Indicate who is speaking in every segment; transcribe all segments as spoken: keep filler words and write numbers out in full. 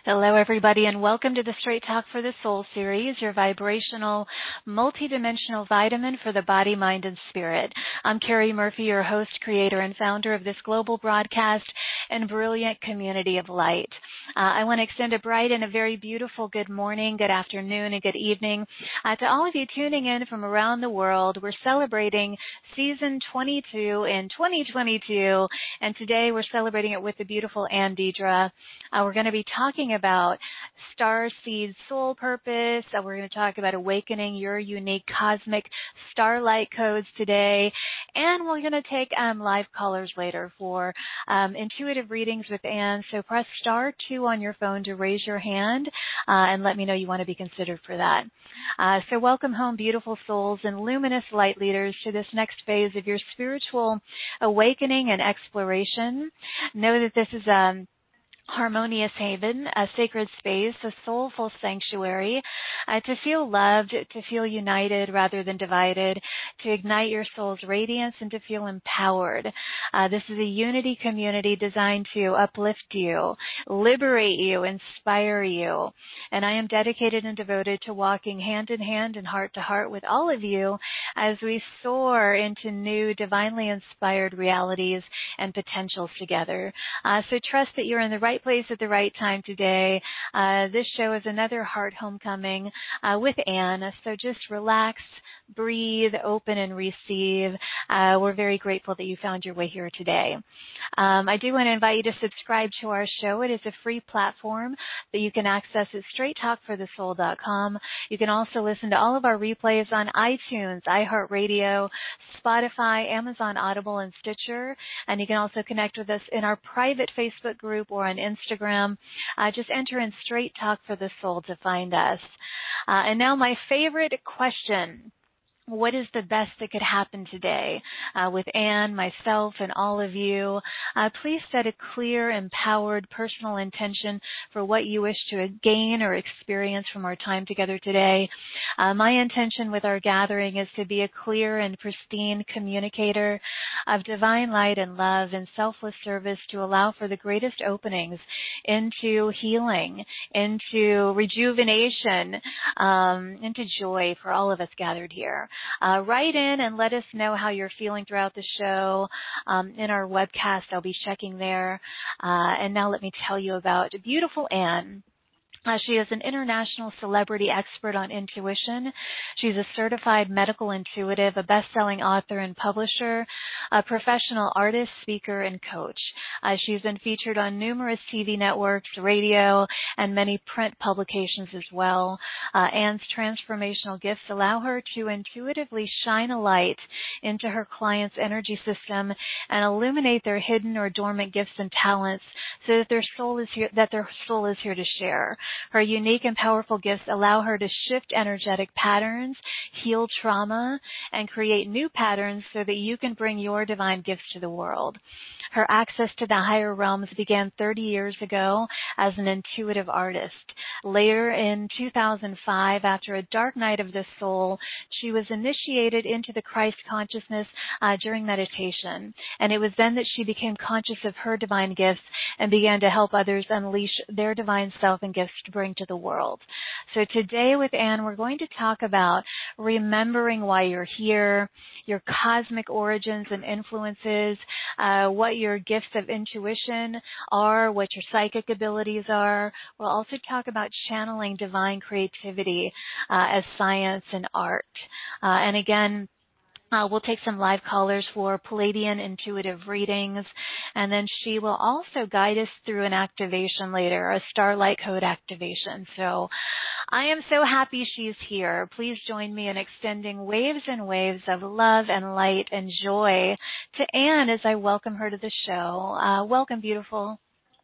Speaker 1: Hello, everybody, and welcome to the Straight Talk for the Soul series, your vibrational, multidimensional vitamin for the body, mind, and spirit. I'm Carrie Murphy, your host, creator, and founder of this global broadcast and brilliant community of light. Uh, I want to extend a bright and a very beautiful good morning, good afternoon, and good evening uh, to all of you tuning in from around the world. We're celebrating season twenty-two in twenty twenty-two, and today we're celebrating it with the beautiful Ann Deidre. Uh, we're going to be talking about star seed soul purpose. Uh, we're going to talk about awakening your unique cosmic starlight codes today. And we're going to take um, live callers later for um, intuitive readings with Ann. So press star two on your phone to raise your hand uh, and let me know you want to be considered for that. Uh, so welcome home, beautiful souls and luminous light leaders, to this next phase of your spiritual awakening and exploration. Know that this is um harmonious haven, a sacred space, a soulful sanctuary, uh, to feel loved, to feel united rather than divided, to ignite your soul's radiance and to feel empowered. Uh, this is a unity community designed to uplift you, liberate you, inspire you. And I am dedicated and devoted to walking hand in hand and heart to heart with all of you as we soar into new divinely inspired realities and potentials together. Uh, so trust that you're in the right place at the right time today. Uh, this show is another heart homecoming uh, with Ann. So just relax, breathe, open, and receive. Uh, we're very grateful that you found your way here today. Um, I do want to invite you to subscribe to our show. It is a free platform that you can access at straight talk for the soul dot com. You can also listen to all of our replays on iTunes, iHeartRadio, Spotify, Amazon Audible, and Stitcher. And you can also connect with us in our private Facebook group or on Instagram. Uh, just enter in Straight Talk for the Soul to find us. Uh, and now my favorite question. What is the best that could happen today uh, with Ann, myself, and all of you? Uh, please set a clear, empowered, personal intention for what you wish to gain or experience from our time together today. Uh, my intention with our gathering is to be a clear and pristine communicator of divine light and love and selfless service to allow for the greatest openings into healing, into rejuvenation, um, into joy for all of us gathered here. Uh, write in and let us know how you're feeling throughout the show. Um, in our webcast, I'll be checking there. Uh, and now let me tell you about beautiful Ann. Uh, she is an international celebrity expert on intuition. She's a certified medical intuitive, a best-selling author and publisher, a professional artist, speaker, and coach. Uh, she's been featured on numerous T V networks, radio, and many print publications as well. Uh, Ann's transformational gifts allow her to intuitively shine a light into her clients' energy system and illuminate their hidden or dormant gifts and talents so that their soul is here, that their soul is here to share. Her unique and powerful gifts allow her to shift energetic patterns, heal trauma, and create new patterns so that you can bring your divine gifts to the world. Her access to the higher realms began thirty years ago as an intuitive artist. Later in two thousand five, after a dark night of the soul, she was initiated into the Christ consciousness uh, during meditation. And it was then that she became conscious of her divine gifts and began to help others unleash their divine self and gifts to bring to the world. So today with Ann, we're going to talk about remembering why you're here, your cosmic origins and influences, uh, what your gifts of intuition are, what your psychic abilities are. We'll also talk about channeling divine creativity uh, as science and art. Uh, and again, Uh, we'll take some live callers for Palladian intuitive readings, and then she will also guide us through an activation later, a Starlight Code activation. So I am so happy she's here. Please join me in extending waves and waves of love and light and joy to Ann as I welcome her to the show. Uh, welcome, beautiful.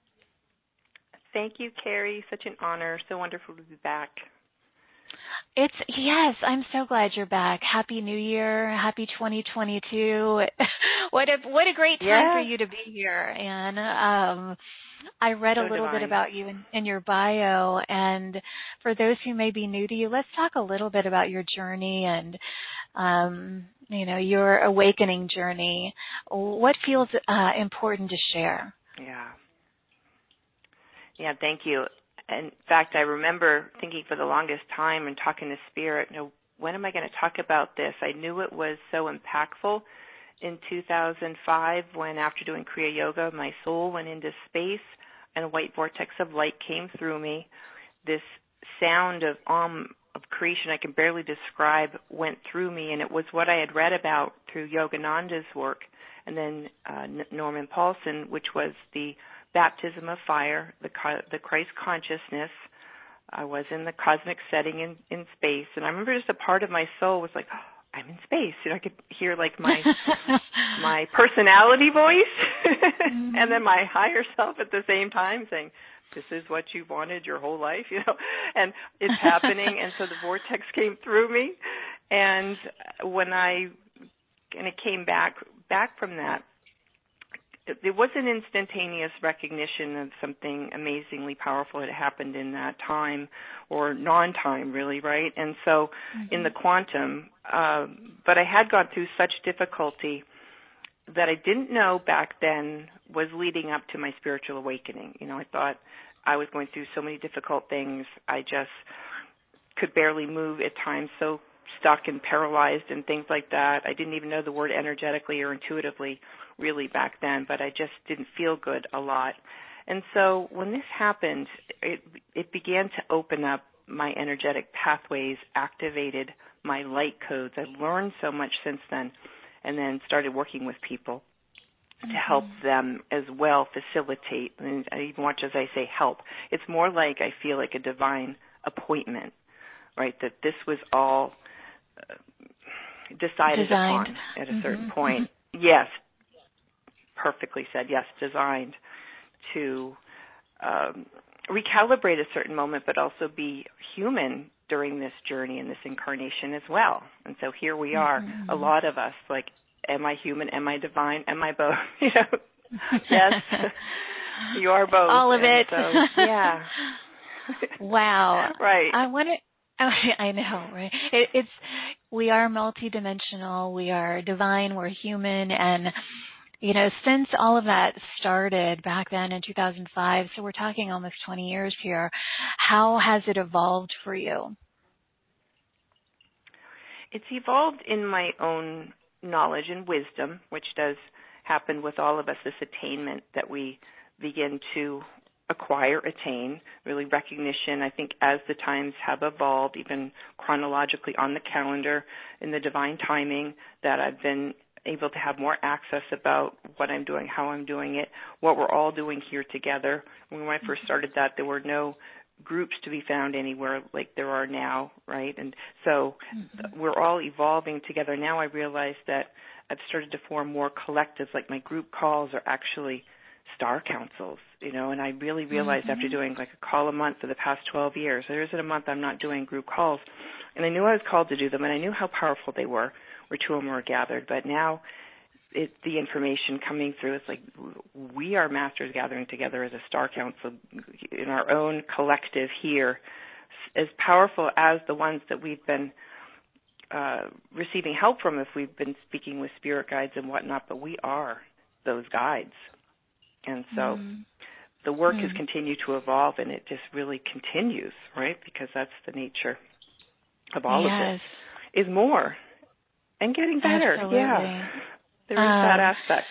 Speaker 2: Thank you, Carrie. Such an honor. So wonderful to be back.
Speaker 1: It's, yes, I'm so glad you're back. Happy New Year. Happy twenty twenty-two. What a, what a great time
Speaker 2: yeah.
Speaker 1: for you to be here, Ann. Um, I read
Speaker 2: so
Speaker 1: a little
Speaker 2: divine.
Speaker 1: bit about you in, in your bio, and for those who may be new to you, let's talk a little bit about your journey and, um, you know, your awakening journey. What feels uh, important to share?
Speaker 2: Yeah. Yeah, thank you. in fact, I remember thinking for the longest time and talking to Spirit, you know, when am I going to talk about this? I knew it was so impactful in two thousand five when, after doing Kriya Yoga, my soul went into space and a white vortex of light came through me. This sound of um of creation I can barely describe went through me, and it was what I had read about through Yogananda's work, and then uh, Norman Paulson, which was the baptism of fire, the the Christ consciousness. I was in the cosmic setting in, in space, and I remember just a part of my soul was like, oh, I'm in space. You know, I could hear like my my personality voice, mm-hmm. and then my higher self at the same time saying, this is what you wanted your whole life, you know, and it's happening. And so the vortex came through me, and when I and it came back back from that, there was an instantaneous recognition of something amazingly powerful that happened in that time, or non-time, really, right? And so mm-hmm. in the quantum, uh, but I had gone through such difficulty that I didn't know back then was leading up to my spiritual awakening. You know, I thought I was going through so many difficult things. I just could barely move at times, so stuck and paralyzed and things like that. I didn't even know the word energetically or intuitively really back then, but I just didn't feel good a lot. And so when this happened, it, it began to open up my energetic pathways, activated my light codes. I learned so much since then, and then started working with people to help them as well facilitate. And even much as I say help, it's more like I feel like a divine appointment, right, that this was all uh, decided
Speaker 1: designed.
Speaker 2: upon at a certain
Speaker 1: mm-hmm.
Speaker 2: point. Yes, perfectly said, yes, designed to um, recalibrate a certain moment, but also be human during this journey and this incarnation as well. And so here we are, mm-hmm. a lot of us, like, am I human? Am I divine? Am I both? You know, yes, you are both.
Speaker 1: All of
Speaker 2: and
Speaker 1: it.
Speaker 2: So, yeah.
Speaker 1: Wow.
Speaker 2: Right.
Speaker 1: I want to. I know, right? It, it's we are multidimensional. We are divine. We're human, and you know, since all of that started back then in two thousand five, so we're talking almost twenty years here. How has it evolved for you?
Speaker 2: It's evolved in my own knowledge and wisdom, which does happen with all of us, this attainment that we begin to acquire, attain, really recognition. I think as the times have evolved, even chronologically on the calendar, in the divine timing, that I've been able to have more access about what I'm doing, how I'm doing it, what we're all doing here together. When I first started that, there were no groups to be found anywhere like there are now, right? And so mm-hmm. we're all evolving together. Now I realize that I've started to form more collectives, like my group calls are actually star councils, you know, and I really realized mm-hmm. after doing like a call a month for the past twelve years, there isn't a month I'm not doing group calls. And I knew I was called to do them, and I knew how powerful they were, where two or more gathered. But now it, the information coming through, it's like we are masters gathering together as a star council in our own collective here, as powerful as the ones that we've been uh, receiving help from if we've been speaking with spirit guides and whatnot, but we are those guides. And so mm. the work mm. has continued to evolve, and it just really continues, right, because that's the nature of all
Speaker 1: yes.
Speaker 2: of this, is more and getting better.
Speaker 1: Absolutely.
Speaker 2: Yeah. There is
Speaker 1: um,
Speaker 2: that aspect.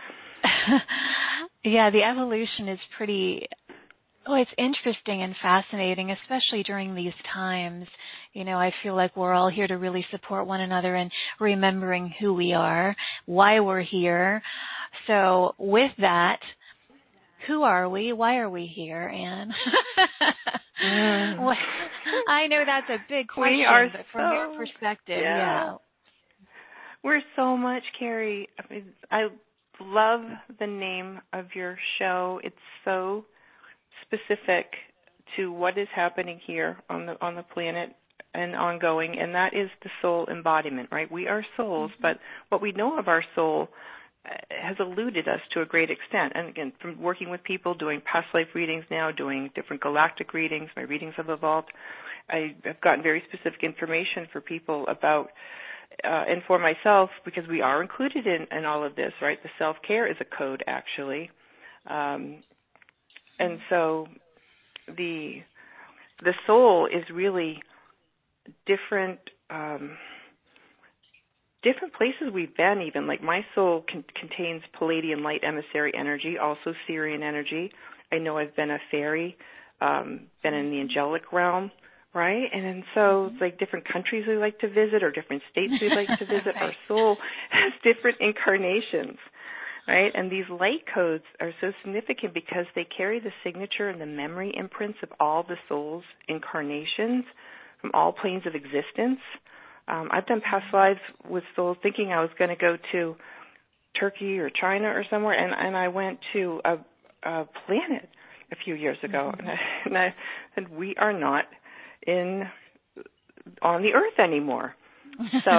Speaker 1: Yeah, the evolution is pretty, oh, it's interesting and fascinating, especially during these times. You know, I feel like we're all here to really support one another and remembering who we are, why we're here. So with that, who are we? Why are we here, Anne? mm. Well, I know that's a big question,
Speaker 2: we are
Speaker 1: but from
Speaker 2: so,
Speaker 1: your perspective,
Speaker 2: yeah.
Speaker 1: yeah.
Speaker 2: We're so much, Carrie. I mean, I love the name of your show. It's so specific to what is happening here on the on the planet and ongoing, and that is the soul embodiment, right? We are souls, mm-hmm. but what we know of our soul has eluded us to a great extent. And again, from working with people, doing past life readings now, doing different galactic readings, my readings have evolved. I have gotten very specific information for people about Uh, and for myself, because we are included in, in all of this, right? The self-care is a code, actually. Um, and so the the soul is really different um, different places we've been. Even like my soul con- contains Pleiadian light emissary energy, also Sirian energy. I know I've been a fairy, um, been in the angelic realm, right? And, and so it's like different countries we like to visit or different states we like to visit.
Speaker 1: Right.
Speaker 2: Our soul has different incarnations, right? And these light codes are so significant because they carry the signature and the memory imprints of all the soul's incarnations from all planes of existence. Um, I've done past lives with souls thinking I was going to go to Turkey or China or somewhere, and, and I went to a Uh, planet a few years ago,
Speaker 1: mm-hmm.
Speaker 2: and, I, and I said we are not in on the Earth anymore. So,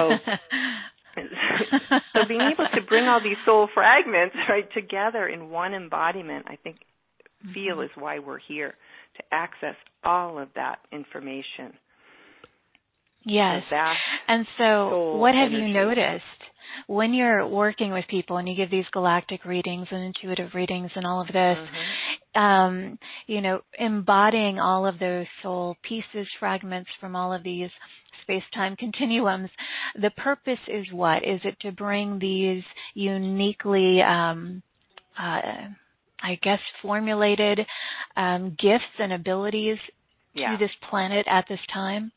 Speaker 2: so being able to bring all these soul fragments right together in one embodiment, I think, mm-hmm. feel is why we're here, to access all of that information.
Speaker 1: Yes. And so what have energy. you noticed when you're working with people and you give these galactic readings and intuitive readings and all of this, mm-hmm. um, you know, embodying all of those soul pieces, fragments from all of these space-time continuums, the purpose is what? Is it to bring these uniquely, um, uh, I guess, formulated um, gifts and abilities
Speaker 2: yeah.
Speaker 1: to this planet at this time?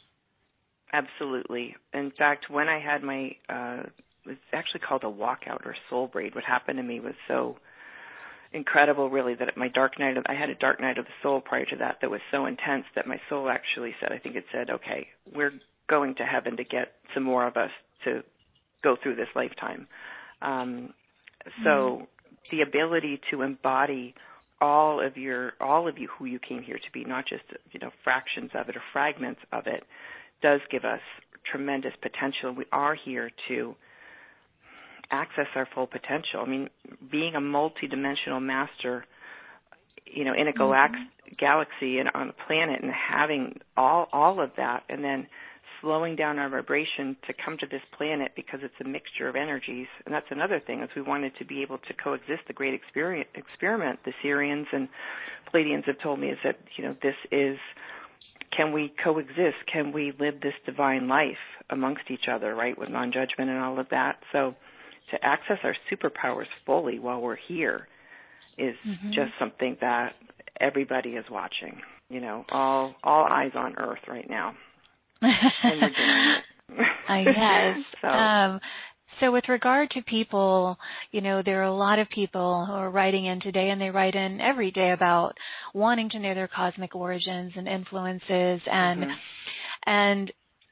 Speaker 2: Absolutely. In fact, when I had my, uh, it's actually called a walkout or soul braid. What happened to me was so incredible, really, that my dark night, of, I had a dark night of the soul prior to that that was so intense that my soul actually said, I think it said, okay, we're going to heaven to get some more of us to go through this lifetime. Um, so mm-hmm. the ability to embody all of your, all of you who you came here to be, not just, you know, fractions of it or fragments of it, does give us tremendous potential. We are here to access our full potential. I mean, being a multidimensional master, you know, in a galax- mm-hmm. galaxy and on a planet and having all all of that, and then slowing down our vibration to come to this planet because it's a mixture of energies. And that's another thing, is we wanted to be able to coexist. The great experience, experiment the Sirians and Pleiadians have told me is that, you know, this is, can we coexist? Can we live this divine life amongst each other, right, with non-judgment and all of that? So to access our superpowers fully while we're here is mm-hmm. just something that everybody is watching, you know, all all eyes on Earth right now. And we're doing it.
Speaker 1: I guess. so. Um, So with regard to people, you know, there are a lot of people who are writing in today, and they write in every day about wanting to know their cosmic origins and influences, and mm-hmm. and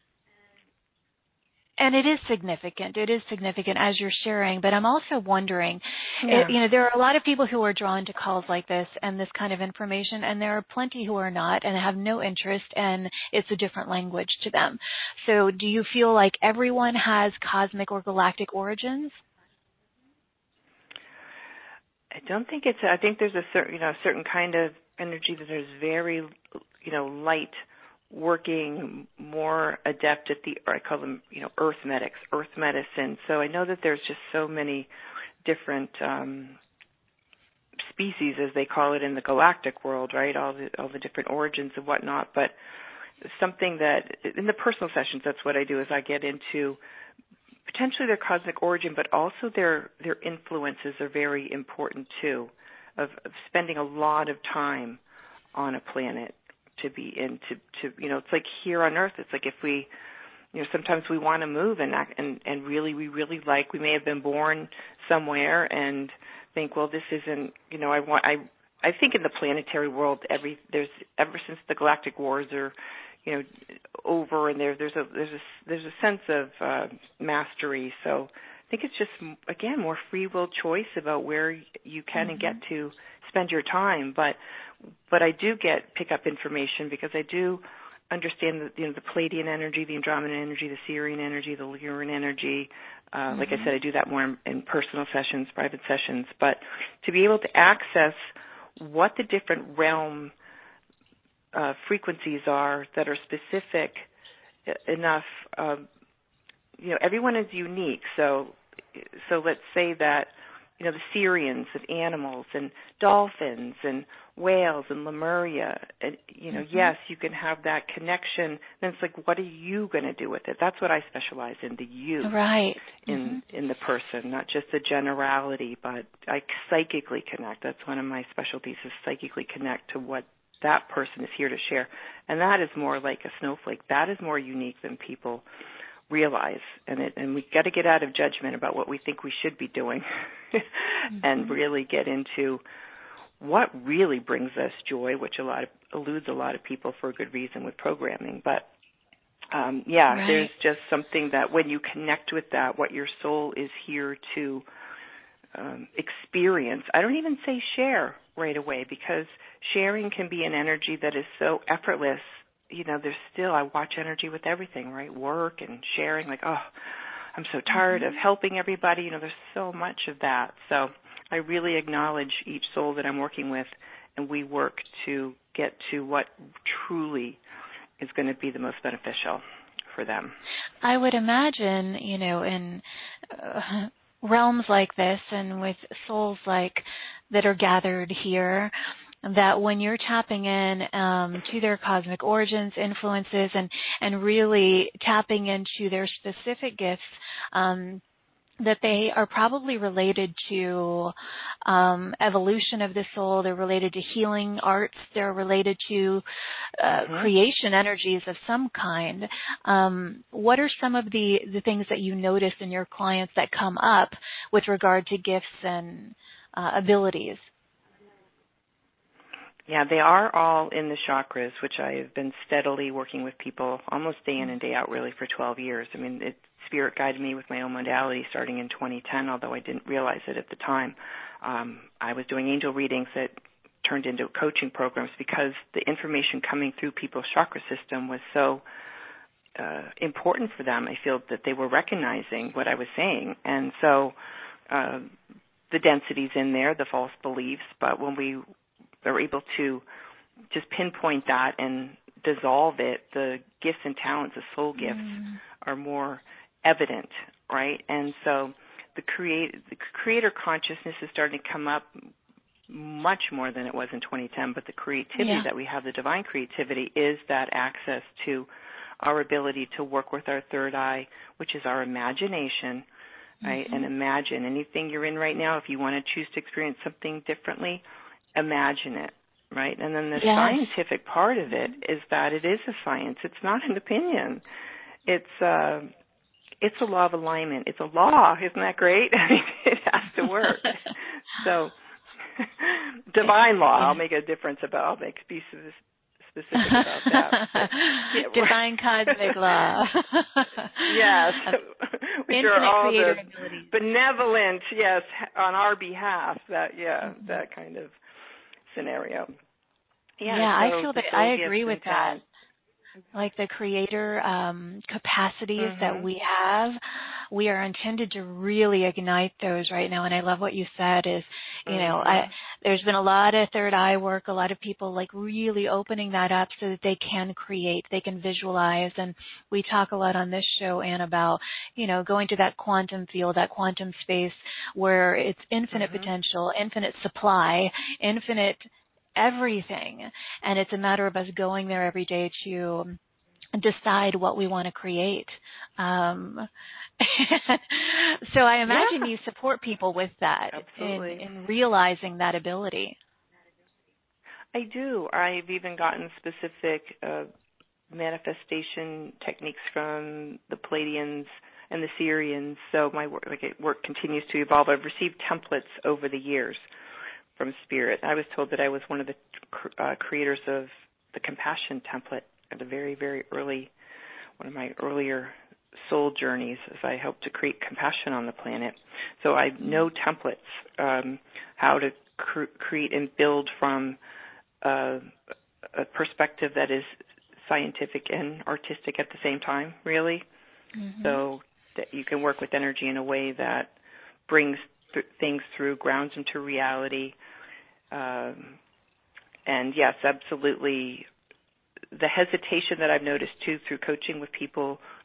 Speaker 1: and it is significant. It is significant as you're sharing, but I'm also wondering, yeah. it, you know, there are a lot of people who are drawn to calls like this and this kind of information, and there are plenty who are not and have no interest, and it's a different language to them. So do you feel like everyone has cosmic or galactic origins?
Speaker 2: I don't think it's, I think there's a certain, you know, a certain kind of energy that is very, you know, light, working, more adept at the, or I call them, you know, earth medics, earth medicine. So I know that there's just so many different um, species, as they call it in the galactic world, right? All the all the different origins and whatnot. But something that in the personal sessions, that's what I do, is I get into potentially their cosmic origin, but also their their influences are very important too, of, of spending a lot of time on a planet. To be in, to, to, you know, it's like here on Earth, it's like if we, you know, sometimes we want to move and, and, and really, we really like, we may have been born somewhere and think, well, this isn't, you know, I want, I, I think in the planetary world, every, there's, ever since the galactic wars are, you know, over, and there, there's a, there's a, there's a sense of uh, mastery. So I think it's just, again, more free will choice about where you can mm-hmm. and get to spend your time. But But I do get pick up information because I do understand the, you know, the Pleiadian energy, the Andromedan energy, the Sirian energy, the Lyran energy. Uh, mm-hmm. Like I said, I do that more in, in personal sessions, private sessions. But to be able to access what the different realm uh, frequencies are that are specific enough, uh, you know, everyone is unique. So, so let's say that you know, the Syrians of animals and dolphins and whales and Lemuria. And, you know, mm-hmm. yes, you can have that connection. Then it's like, what are you going to do with it? That's what I specialize in, the you.
Speaker 1: Right.
Speaker 2: In,
Speaker 1: mm-hmm.
Speaker 2: in the person, not just the generality, but I psychically connect. That's one of my specialties, is psychically connect to what that person is here to share. And that is more like a snowflake. That is more unique than people realize, and it, and we've got to get out of judgment about what we think we should be doing mm-hmm. and really get into what really brings us joy, which a lot of, eludes a lot of people for a good reason with programming. But um, yeah,
Speaker 1: right.
Speaker 2: there's just something that when you connect with that, what your soul is here to um, experience. I don't even say share right away, because sharing can be an energy that is so effortless. You know, there's still, I watch energy with everything, right? Work and sharing, like, oh, I'm so tired mm-hmm. of helping everybody. You know, there's so much of that. So I really acknowledge each soul that I'm working with, and we work to get to what truly is going to be the most beneficial for them.
Speaker 1: I would imagine, you know, in uh, realms like this and with souls like that are gathered here, that when you're tapping in um, to their cosmic origins, influences, and, and really tapping into their specific gifts, um, that they are probably related to um, evolution of the soul. They're related to healing arts. They're related to uh, mm-hmm. creation energies of some kind. Um, what are some of the, the things that you notice in your clients that come up with regard to gifts and uh, abilities?
Speaker 2: Yeah, they are all in the chakras, which I have been steadily working with people almost day in and day out, really, for twelve years. I mean, it, Spirit guided me with my own modality starting in twenty ten, although I didn't realize it at the time. Um, I was doing angel readings that turned into coaching programs because the information coming through people's chakra system was so uh, important for them. I feel that they were recognizing what I was saying. And so uh, the density's in there, the false beliefs, but when we are able to just pinpoint that and dissolve it, the gifts and talents, the soul gifts, mm. are more evident, right? And so the create the creator consciousness is starting to come up much more than it was in twenty ten, but the creativity
Speaker 1: yeah.
Speaker 2: that we have, the divine creativity, is that access to our ability to work with our third eye, which is our imagination, right? Mm-hmm. And imagine anything you're in right now. If you want to choose to experience something differently, imagine it, right? And then the
Speaker 1: yes.
Speaker 2: scientific part of it is that it is a science. It's not an opinion. It's uh, it's a law of alignment. It's a law. Isn't that great? I mean, it has to work. So divine law, I'll make a difference about, I'll make be specific about that. But, yeah,
Speaker 1: divine cosmic law.
Speaker 2: Yes. Which
Speaker 1: Infinite
Speaker 2: are all
Speaker 1: creator
Speaker 2: the
Speaker 1: abilities.
Speaker 2: benevolent, yes, on our behalf, that, yeah,
Speaker 1: Mm-hmm.
Speaker 2: that kind of scenario.
Speaker 1: Yeah,
Speaker 2: yeah so
Speaker 1: I feel that
Speaker 2: I
Speaker 1: agree with that. Like the creator um, capacities
Speaker 2: mm-hmm.
Speaker 1: that we have, we are intended to really ignite those right now. And I love what you said is, you mm-hmm. know, I, there's been a lot of third eye work, a lot of people like really opening that up so that they can create, they can visualize. And we talk a lot on this show, Anne, about, you know, going to that quantum field, that quantum space where it's infinite mm-hmm. potential, infinite supply, infinite everything, and it's a matter of us going there every day to decide what we want to create. Um, so I imagine
Speaker 2: yeah.
Speaker 1: you support people with that in, in realizing that ability.
Speaker 2: I do. I've even gotten specific uh, manifestation techniques from the Pleiadians and the Syrians. So my work, like, work continues to evolve. I've received templates over the years from Spirit. I was told that I was one of the uh, creators of the compassion template at a very, very early, one of my earlier soul journeys, as I helped to create compassion on the planet. So I know templates, um, how to cr- create and build from uh, a perspective that is scientific and artistic at the same time, really. Mm-hmm. So that you can work with energy in a way that brings th- things through, grounds into reality. Um, and yes, absolutely, the hesitation that I've noticed too through coaching with people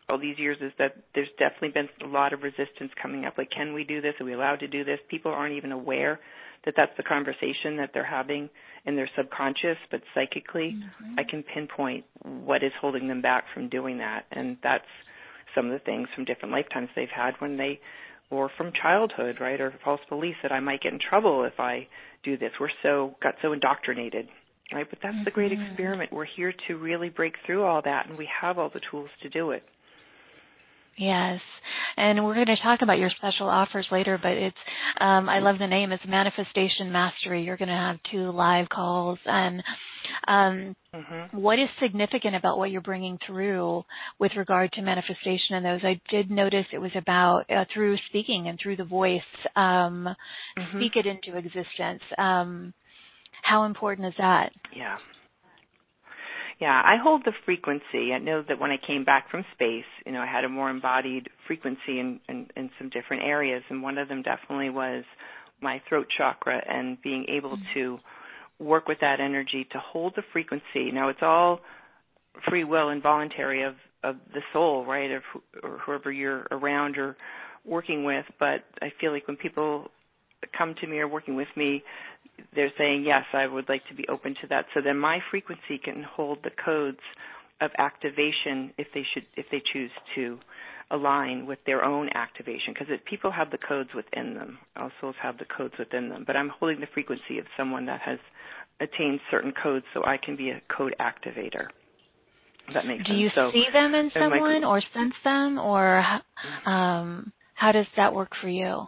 Speaker 2: all these years is that there's definitely been a lot of resistance coming up. Like, can we do this? Are we allowed to do this? People aren't even aware that that's the conversation that they're having in their subconscious, but psychically, mm-hmm. I can pinpoint what is holding them back from doing that. And that's some of the things from different lifetimes they've had when they, or from childhood, right, or false beliefs that I might get in trouble if I do this. We're so, got so indoctrinated, right? But that's mm-hmm. the great experiment. We're here to really break through all that, and we have all the tools to do it.
Speaker 1: Yes, and we're going to talk about your special offers later, but it's, um, I love the name, it's Manifestation Mastery. You're going to have two live calls, and um, mm-hmm. what is significant about what you're bringing through with regard to manifestation in those? I did notice it was about uh, through speaking and through the voice, um, mm-hmm. speak it into existence. Um, how important is that?
Speaker 2: Yeah. Yeah, I hold the frequency. I know that when I came back from space, you know, I had a more embodied frequency in, in, in some different areas, and one of them definitely was my throat chakra and being able mm-hmm. to work with that energy to hold the frequency. Now, it's all free will and voluntary of, of the soul, right, of wh- or whoever you're around or working with, but I feel like when people come to me or working with me, they're saying, yes, I would like to be open to that. So then my frequency can hold the codes of activation if they should, if they choose to align with their own activation, because people have the codes within them. All souls have the codes within them. But I'm holding the frequency of someone that has attained certain codes, so I can be a code activator. Does that make sense?
Speaker 1: Do you
Speaker 2: so,
Speaker 1: see them in someone
Speaker 2: my,
Speaker 1: or sense them, or um, how does that work for you?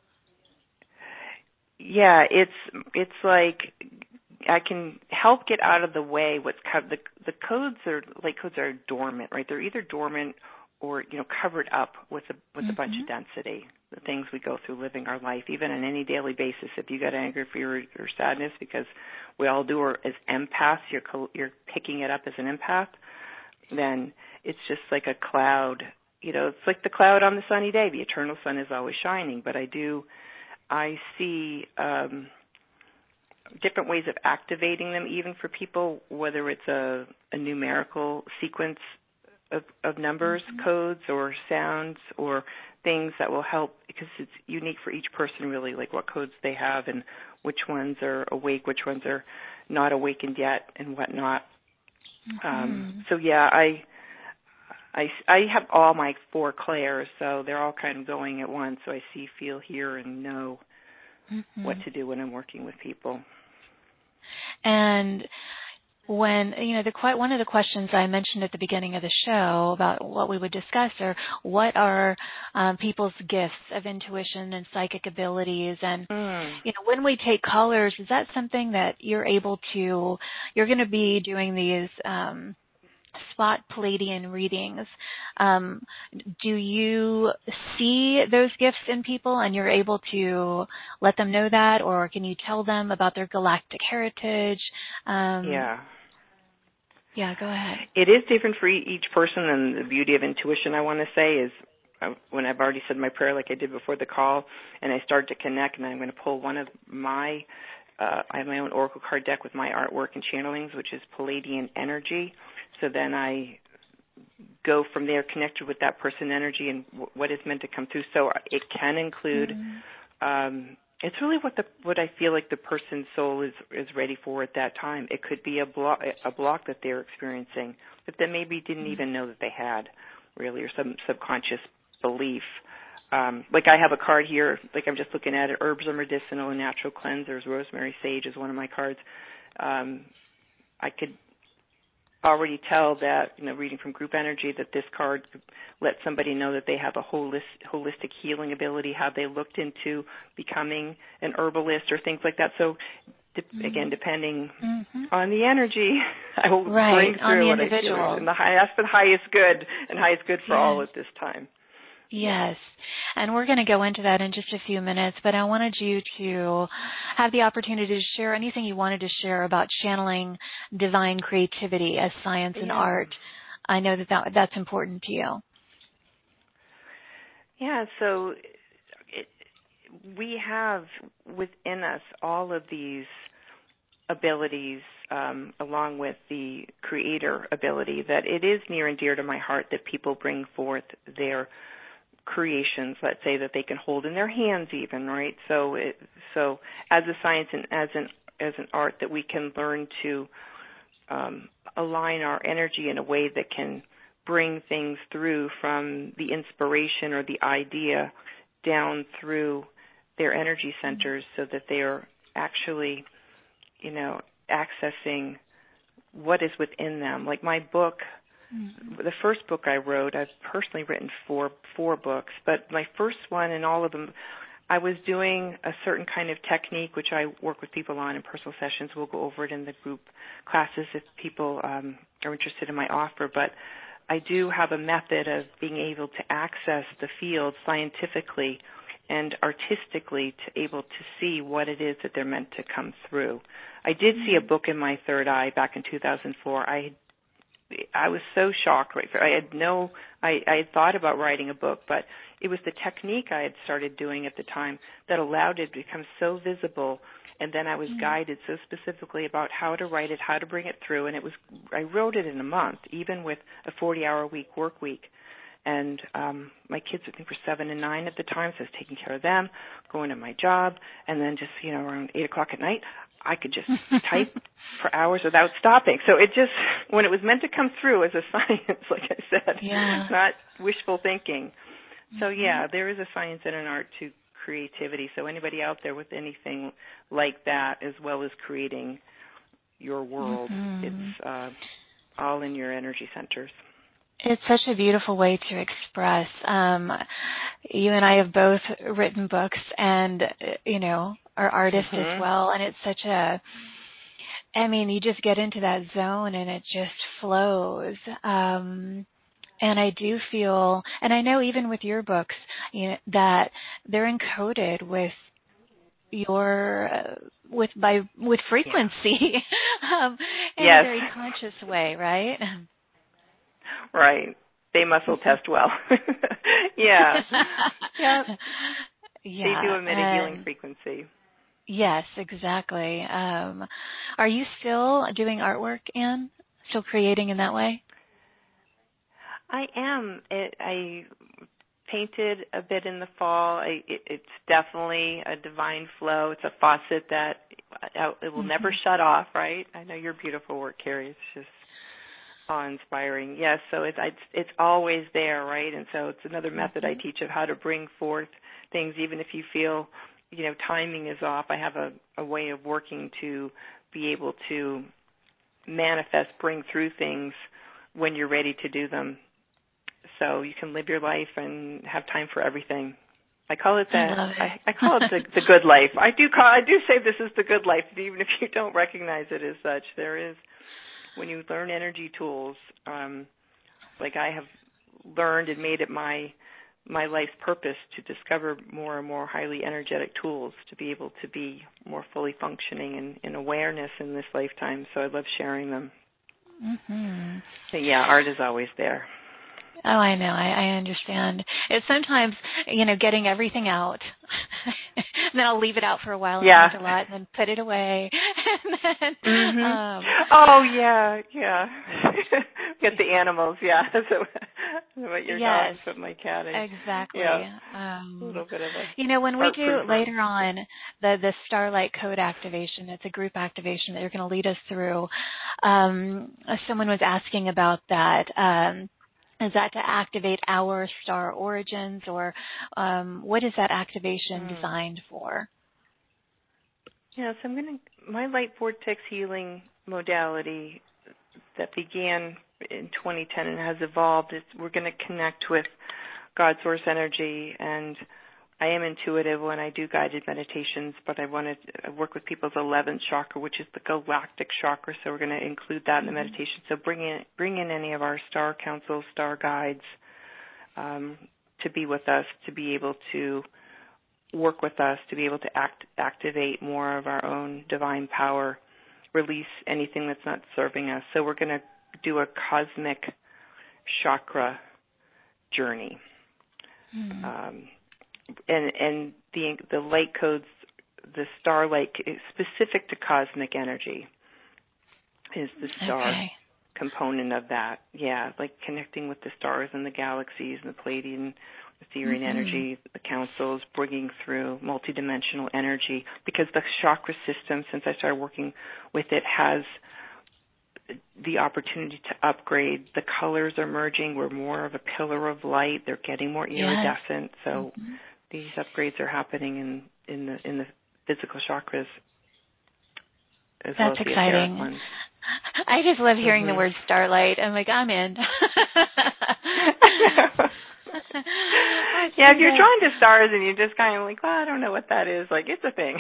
Speaker 2: Yeah, it's it's like I can help get out of the way what's co- the the codes are like codes are dormant, right? They're either dormant or, you know, covered up with a with mm-hmm. a bunch of density. The things we go through living our life, even on any daily basis. If you got anger, fear, or sadness, because we all do, or as empaths, you're co- you're picking it up as an empath, then it's just like a cloud. You know, it's like the cloud on the sunny day. The eternal sun is always shining, but I do. I see um, different ways of activating them, even for people, whether it's a, a numerical sequence of, of numbers, mm-hmm. codes, or sounds, or things that will help, because it's unique for each person, really, like what codes they have and which ones are awake, which ones are not awakened yet, and whatnot. Mm-hmm. Um, so, yeah, I... I, I have all my four clairs, so they're all kind of going at once. So I see, feel, hear, and know mm-hmm. what to do when I'm working with people.
Speaker 1: And when, you know, the one of the questions I mentioned at the beginning of the show about what we would discuss are what are um, people's gifts of intuition and psychic abilities, and mm. you know, when we take callers, is that something that you're able to? You're going to be doing these. Um, spot Pleiadian readings. Um, do you see those gifts in people and you're able to let them know that, or can you tell them about their galactic heritage? Um,
Speaker 2: yeah.
Speaker 1: Yeah, go ahead.
Speaker 2: It is different for each person, and the beauty of intuition, I want to say, is when I've already said my prayer like I did before the call, and I start to connect, and I'm going to pull one of my, uh, I have my own oracle card deck with my artwork and channelings, which is Pleiadian energy. So then I go from there, connected with that person energy and w- what is meant to come through. So it can include, mm-hmm. um, it's really what the what I feel like the person's soul is is ready for at that time. It could be a block a block that they're experiencing that they maybe didn't mm-hmm. even know that they had, really, or some subconscious belief. Um, like I have a card here, like I'm just looking at it. Herbs are medicinal and natural cleansers. Rosemary sage is one of my cards. Um, I could already tell that, you know, reading from group energy, that this card could let somebody know that they have a holistic, holistic healing ability, how they looked into becoming an herbalist or things like that. So, de- mm-hmm. again, depending mm-hmm. on the energy, I will
Speaker 1: right.
Speaker 2: bring through
Speaker 1: what
Speaker 2: I feel. And the high, that's the highest good and highest good for
Speaker 1: yes.
Speaker 2: all at this time.
Speaker 1: Yes, and we're going to go into that in just a few minutes, but I wanted you to have the opportunity to share anything you wanted to share about channeling divine creativity as science and
Speaker 2: yeah.
Speaker 1: art. I know that, that that's important to you.
Speaker 2: Yeah, so it, we have within us all of these abilities, um, along with the creator ability, that it is near and dear to my heart that people bring forth their creations, let's say, that they can hold in their hands even, right? So it, so as a science and as an as an art, that we can learn to um, align our energy in a way that can bring things through from the inspiration or the idea down through their energy centers, so that they are actually, you know, accessing what is within them. Like my book, mm-hmm. the first book I wrote, I've personally written four four books, but my first one and all of them, I was doing a certain kind of technique, which I work with people on in personal sessions. We'll go over it in the group classes if people um, are interested in my offer. But I do have a method of being able to access the field scientifically and artistically, to able to see what it is that they're meant to come through. I did see a book in my third eye back in two thousand four. I I was so shocked. Right, I had no, I, I had thought about writing a book, but it was the technique I had started doing at the time that allowed it to become so visible. And then I was mm-hmm. guided so specifically about how to write it, how to bring it through. And it was, I wrote it in a month, even with a forty-hour week work week. And um, my kids, I think, were seven and nine at the time, so I was taking care of them, going to my job, and then just, you know, around eight o'clock at night, I could just type for hours without stopping. So it just, when it was meant to come through as a science, like I said,
Speaker 1: yeah.
Speaker 2: not wishful thinking. So, yeah, there is a science and an art to creativity. So anybody out there with anything like that, as well as creating your world, mm-hmm. it's uh, all in your energy centers.
Speaker 1: It's such a beautiful way to express. Um, you and I have both written books and, you know, are artists mm-hmm. as well. And it's such a, I mean, you just get into that zone and it just flows. Um, and I do feel, and I know even with your books, you know, that they're encoded with your, uh, with, by, with frequency, yeah. um, in
Speaker 2: yes.
Speaker 1: a very conscious way, right?
Speaker 2: Right. They muscle test well. yeah. yeah.
Speaker 1: Yeah.
Speaker 2: They do emit a
Speaker 1: um,
Speaker 2: healing frequency.
Speaker 1: Yes, exactly. Um, are you still doing artwork, Anne? Still creating in that way?
Speaker 2: I am. It, I painted a bit in the fall. I, it, it's definitely a divine flow. It's a faucet that uh, it will mm-hmm. never shut off, right? I know your beautiful work, Carrie. It's just awe-inspiring. Yes, so it's, it's it's always there, right? And so it's another method I teach of how to bring forth things, even if you feel, you know, timing is off. I have a, a way of working to be able to manifest, bring through things when you're ready to do them. So you can live your life and have time for everything. I call it that. I, I, I call it the, the good life. I do call. I do say this is the good life, even if you don't recognize it as such. There is. When you learn energy tools, um, like I have learned and made it my my life's purpose to discover more and more highly energetic tools to be able to be more fully functioning in, in awareness in this lifetime. So I love sharing them.
Speaker 1: Mm-hmm.
Speaker 2: So yeah, art is always there.
Speaker 1: Oh, I know. I, I understand. It's sometimes, you know, getting everything out. And then I'll leave it out for a while and
Speaker 2: yeah.
Speaker 1: paint a lot and then put it away. And then,
Speaker 2: mm-hmm.
Speaker 1: um,
Speaker 2: oh, yeah, yeah. Get the animals, yeah. So, what your
Speaker 1: yes,
Speaker 2: dog, what my cat is.
Speaker 1: Exactly.
Speaker 2: Yeah.
Speaker 1: Um,
Speaker 2: a little bit of a
Speaker 1: you know, when we do
Speaker 2: program.
Speaker 1: later on the, the Starlight Code activation, it's a group activation that you're going to lead us through. Um, someone was asking about that. Um, Is that to activate our star origins, or um, what is that activation mm. designed for?
Speaker 2: Yeah, so I'm going to, my light vortex healing modality that began in twenty ten and has evolved is we're going to connect with God source energy, and I am intuitive when I do guided meditations, but I want to work with people's eleventh chakra, which is the galactic chakra, so we're going to include that in the meditation. So bring in, bring in any of our star councils, star guides um, to be with us, to be able to work with us, to be able to act, activate more of our own divine power, release anything that's not serving us. So we're going to do a cosmic chakra journey. Mm-hmm. Um, And, and the the light codes the starlight specific to cosmic energy is the star
Speaker 1: Okay.
Speaker 2: component of that. Yeah, like connecting with the stars and the galaxies and the Pleiadian, Etherian
Speaker 1: Mm-hmm.
Speaker 2: energy, the councils, bringing through multidimensional energy, because the chakra system, since I started working with it, has the opportunity to upgrade. The colors are merging. We're more of a pillar of light. They're getting more iridescent. Yes. So mm-hmm. these upgrades are happening in, in the in the physical chakras as
Speaker 1: That's
Speaker 2: well as the
Speaker 1: exciting.
Speaker 2: etheric ones.
Speaker 1: I just love hearing
Speaker 2: mm-hmm.
Speaker 1: the word starlight. I'm like, I'm in.
Speaker 2: Yeah, if you're drawn to stars and you're just kind of like, well, I don't know what that is, like, it's a thing.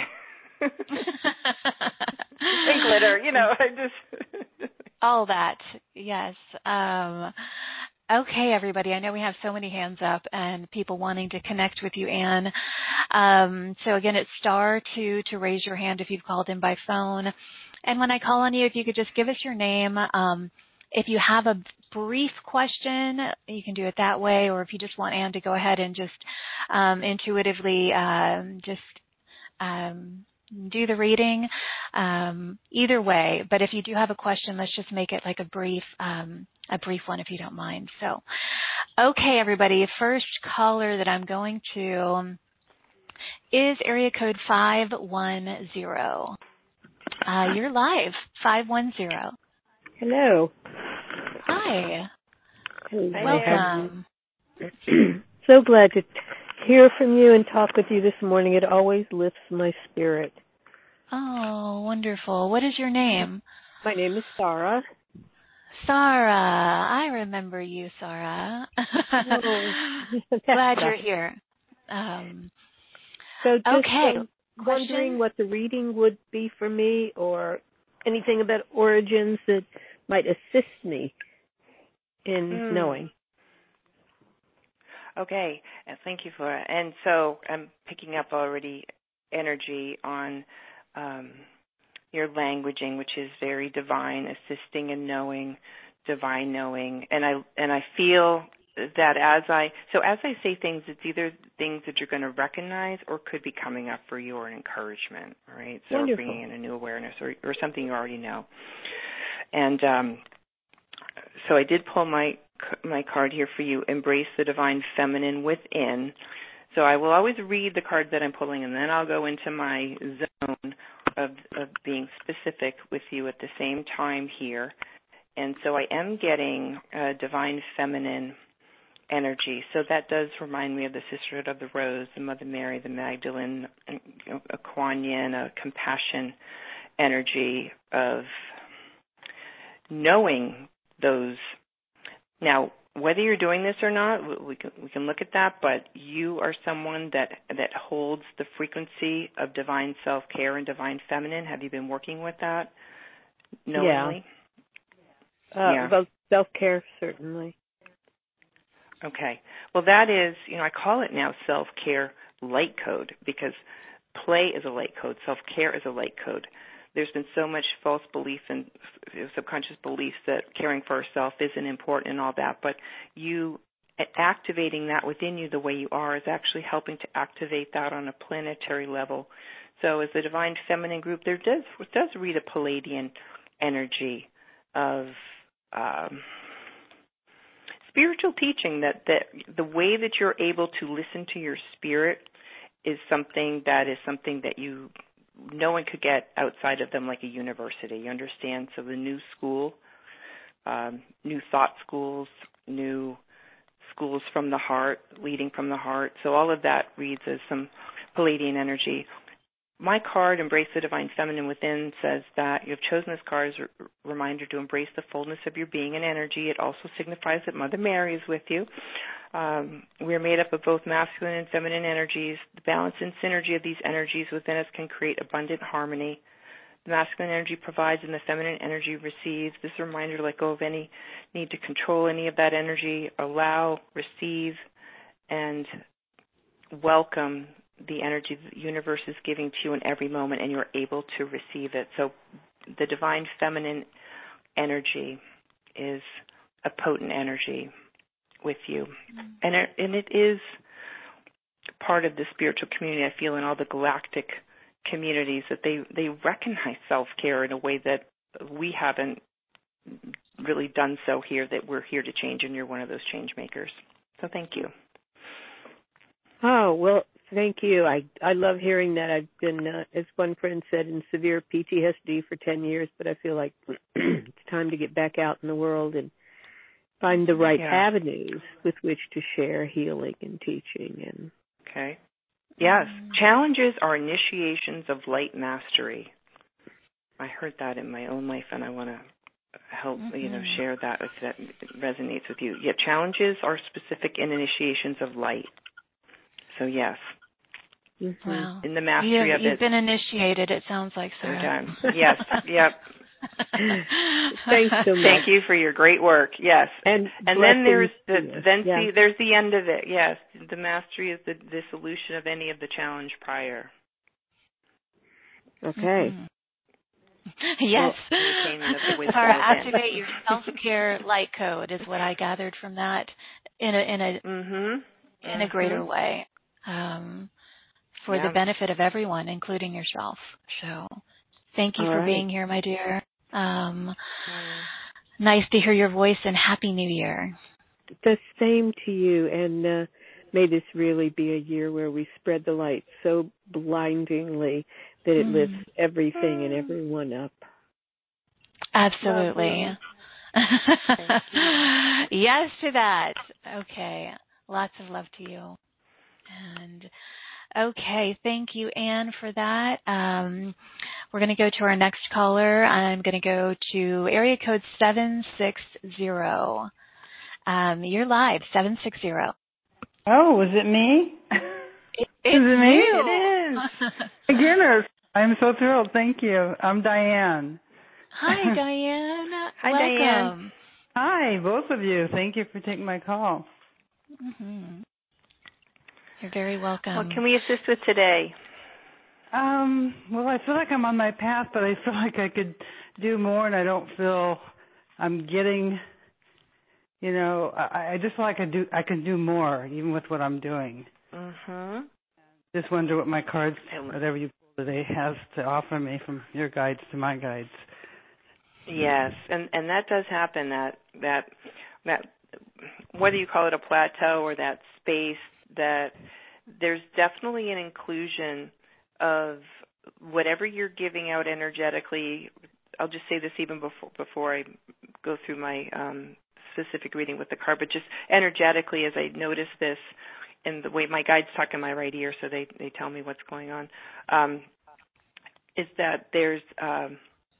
Speaker 2: And glitter, you know, I just...
Speaker 1: All that, yes. Um, okay, everybody, I know we have so many hands up and people wanting to connect with you, Anne. Um, so again, it's star two to raise your hand if you've called in by phone. And when I call on you, if you could just give us your name. Um, if you have a brief question, you can do it that way, or if you just want Anne to go ahead and just um, intuitively um, just um, do the reading, um, either way. But if you do have a question, let's just make it like a brief, um, a brief one if you don't mind. So, okay, everybody, first caller that I'm going to is area code five one zero. Uh, you're live, five one zero.
Speaker 3: Hello.
Speaker 1: Hi.
Speaker 3: Hello.
Speaker 1: Welcome.
Speaker 3: So glad to hear from you and talk with you this morning. It always lifts my spirit.
Speaker 1: Oh, wonderful. What is your name?
Speaker 3: My name is Sarah.
Speaker 1: Sarah. I remember you, Sarah.
Speaker 3: Oh,
Speaker 1: glad you're here. Um,
Speaker 3: so just
Speaker 1: okay.
Speaker 3: um, wondering what the reading would be for me, or anything about origins that might assist me in
Speaker 2: mm.
Speaker 3: knowing.
Speaker 2: Okay, and thank you for it. And so I'm picking up already energy on um, your languaging, which is very divine, assisting and knowing, divine knowing. And I and I feel that as I so as I say things, it's either things that you're going to recognize or could be coming up for you or an encouragement, right? So
Speaker 3: Wonderful.
Speaker 2: bringing in a new awareness or, or something you already know. And um, so I did pull my my card here for you, Embrace the Divine Feminine Within. So I will always read the card that I'm pulling, and then I'll go into my zone of, of being specific with you at the same time here. And so I am getting uh, Divine Feminine energy. So that does remind me of the Sisterhood of the Rose, the Mother Mary, the Magdalene, you know, a Kuan Yin, a compassion energy of knowing those. Now, whether you're doing this or not, we can we can look at that. But you are someone that that holds the frequency of divine self-care and divine feminine. Have you been working with that knowingly?
Speaker 3: Yeah. Uh,
Speaker 2: yeah.
Speaker 3: About self-care, certainly.
Speaker 2: Okay. Well, that is, you know, I call it now self-care light code, because play is a light code, self-care is a light code. There's been so much false belief and subconscious beliefs that caring for ourselves isn't important and all that, but you activating that within you the way you are is actually helping to activate that on a planetary level. So as the Divine Feminine group, there does does read a Pleiadian energy of um, spiritual teaching, that, that the way that you're able to listen to your spirit is something that is something that you no one could get outside of them, like a university, you understand? So the new school, um, new thought schools, new schools from the heart, leading from the heart. So all of that reads as some Pleiadian energy. My card, Embrace the Divine Feminine Within, says that you have chosen this card as a reminder to embrace the fullness of your being and energy. It also signifies that Mother Mary is with you. Um, we are made up of both masculine and feminine energies. The balance and synergy of these energies within us can create abundant harmony. The masculine energy provides and the feminine energy receives. This reminder to let go of any need to control any of that energy, allow, receive, and welcome the energy that the universe is giving to you in every moment, and you're able to receive it. So the divine feminine energy is a potent energy with you. Mm-hmm. And it, and it is part of the spiritual community, I feel, in all the galactic communities that they, they recognize self-care in a way that we haven't really done so here, that we're here to change, and you're one of those change makers. So thank you.
Speaker 3: Oh, well, thank you. I, I love hearing that. I've been, uh, as one friend said, in severe P T S D for ten years, but I feel like it's time to get back out in the world and find the right
Speaker 2: yeah.
Speaker 3: avenues with which to share healing and teaching. And
Speaker 2: Okay. Yes. Challenges are initiations of light mastery. I heard that in my own life, and I want to help, mm-hmm. you know, share that if that resonates with you. Yeah, challenges are specific in initiations of light. So, yes.
Speaker 3: Mm-hmm.
Speaker 1: Wow.
Speaker 2: In the mastery
Speaker 1: you have,
Speaker 2: of
Speaker 1: you've
Speaker 2: it.
Speaker 1: You've been initiated, it sounds like, Sarah.
Speaker 2: Yes, yep.
Speaker 3: Thanks so much.
Speaker 2: Thank you for your great work. Yes.
Speaker 3: And,
Speaker 2: and then there's the
Speaker 3: yes.
Speaker 2: then
Speaker 3: yeah.
Speaker 2: see there's the end of it. Yes. The mastery is the, the solution of any of the challenge prior.
Speaker 3: Okay.
Speaker 1: Mm-hmm. Yes.
Speaker 2: Well,
Speaker 1: Sarah, activate your self-care light code is what I gathered from that in a in a
Speaker 2: mm-hmm.
Speaker 1: in a greater mm-hmm. way, um, for
Speaker 2: yeah.
Speaker 1: the benefit of everyone, including yourself. So, thank you
Speaker 3: All
Speaker 1: for
Speaker 3: right.
Speaker 1: being here, my dear. Um, mm. Nice to hear your voice, and Happy New Year.
Speaker 3: The same to you, and uh, may this really be a year where we spread the light so blindingly that it mm. lifts everything and everyone up.
Speaker 1: Absolutely. Yes to that. Okay. Lots of love to you. And okay, thank you, Anne, for that. Um, we're going to go to our next caller. I'm going to go to area code seven six zero. Um, you're live, seven six zero.
Speaker 4: Oh, was it me?
Speaker 1: It,
Speaker 4: it's is it me?
Speaker 1: You.
Speaker 4: It is. My goodness. I'm so thrilled. Thank you. I'm Diane.
Speaker 1: Hi, Diane.
Speaker 2: Hi,
Speaker 1: Welcome.
Speaker 2: Diane.
Speaker 4: Hi, both of you. Thank you for taking my call.
Speaker 1: Mm-hmm. You're very welcome.
Speaker 2: What can we assist with today?
Speaker 4: Um, well, I feel like I'm on my path, but I feel like I could do more, and I don't feel I'm getting, you know, I, I just feel like I do, I can do more, even with what I'm doing.
Speaker 2: Mm-hmm.
Speaker 4: Just wonder what my cards, whatever you pull today, has to offer me, from your guides to my guides.
Speaker 2: Yes, and and that does happen. That that that whether you call it a plateau or that space, that there's definitely an inclusion of whatever you're giving out energetically. I'll just say this even before before I go through my um, specific reading with the card, but just energetically, as I notice this, and the way my guides talk in my right ear, so they they tell me what's going on, um, is that there's um,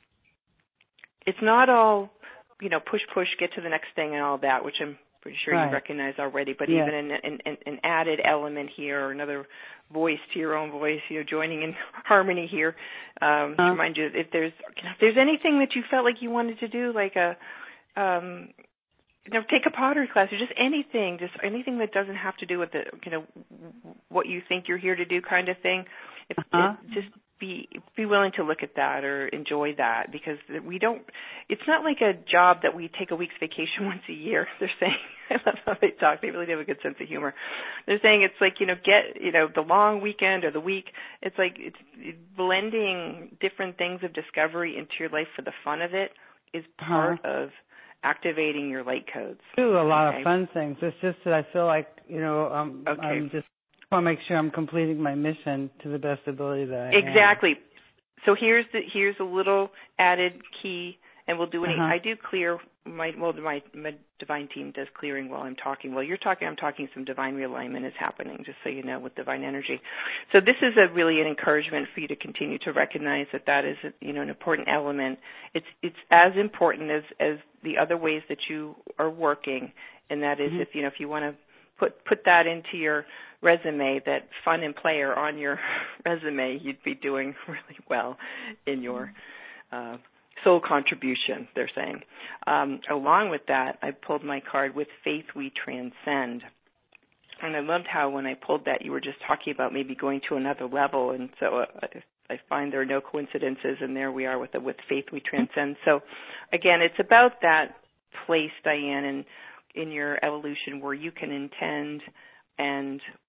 Speaker 2: it's not all, you know, push, push, get to the next thing and all that, which I'm pretty sure
Speaker 4: right.
Speaker 2: you recognize already, but
Speaker 4: yeah.
Speaker 2: even an, an, an added element here, or another voice to your own voice, you know, joining in harmony here, um, uh-huh. to remind you if there's if there's anything that you felt like you wanted to do, like a, um, you know, take a pottery class, or just anything, just anything that doesn't have to do with the, you know, what you think you're here to do kind of thing. If,
Speaker 4: uh-huh.
Speaker 2: it, just be be willing to look at that or enjoy that, because we don't, it's not like a job that we take a week's vacation once a year. They're saying, I love how they talk, they really have a good sense of humor. They're saying it's like, you know, get, you know, the long weekend or the week, it's like it's blending different things of discovery into your life for the fun of it is part
Speaker 4: uh-huh.
Speaker 2: of activating your light codes.
Speaker 4: I do a lot
Speaker 2: okay?
Speaker 4: of fun things. It's just that I feel like, you know, um,
Speaker 2: okay.
Speaker 4: I'm just want to make sure I'm completing my mission to the best ability that I
Speaker 2: exactly.
Speaker 4: am.
Speaker 2: So here's the here's a little added key, and we'll do any.
Speaker 4: Uh-huh.
Speaker 2: I do clear my well, my my divine team does clearing while I'm talking. While you're talking, I'm talking. Some divine realignment is happening, just so you know, with divine energy. So this is a really an encouragement for you to continue to recognize that that is, you know, an important element. It's it's as important as as the other ways that you are working, and that is, mm-hmm. if you know if you want to put put that into your resume, that fun and play are on your resume, you'd be doing really well in your uh, soul contribution, they're saying. Um, along with that, I pulled my card, With Faith We Transcend. And I loved how when I pulled that, you were just talking about maybe going to another level. And so uh, I find there are no coincidences, and there we are with the With Faith We Transcend. So, again, it's about that place, Diane, in, in your evolution where you can intend and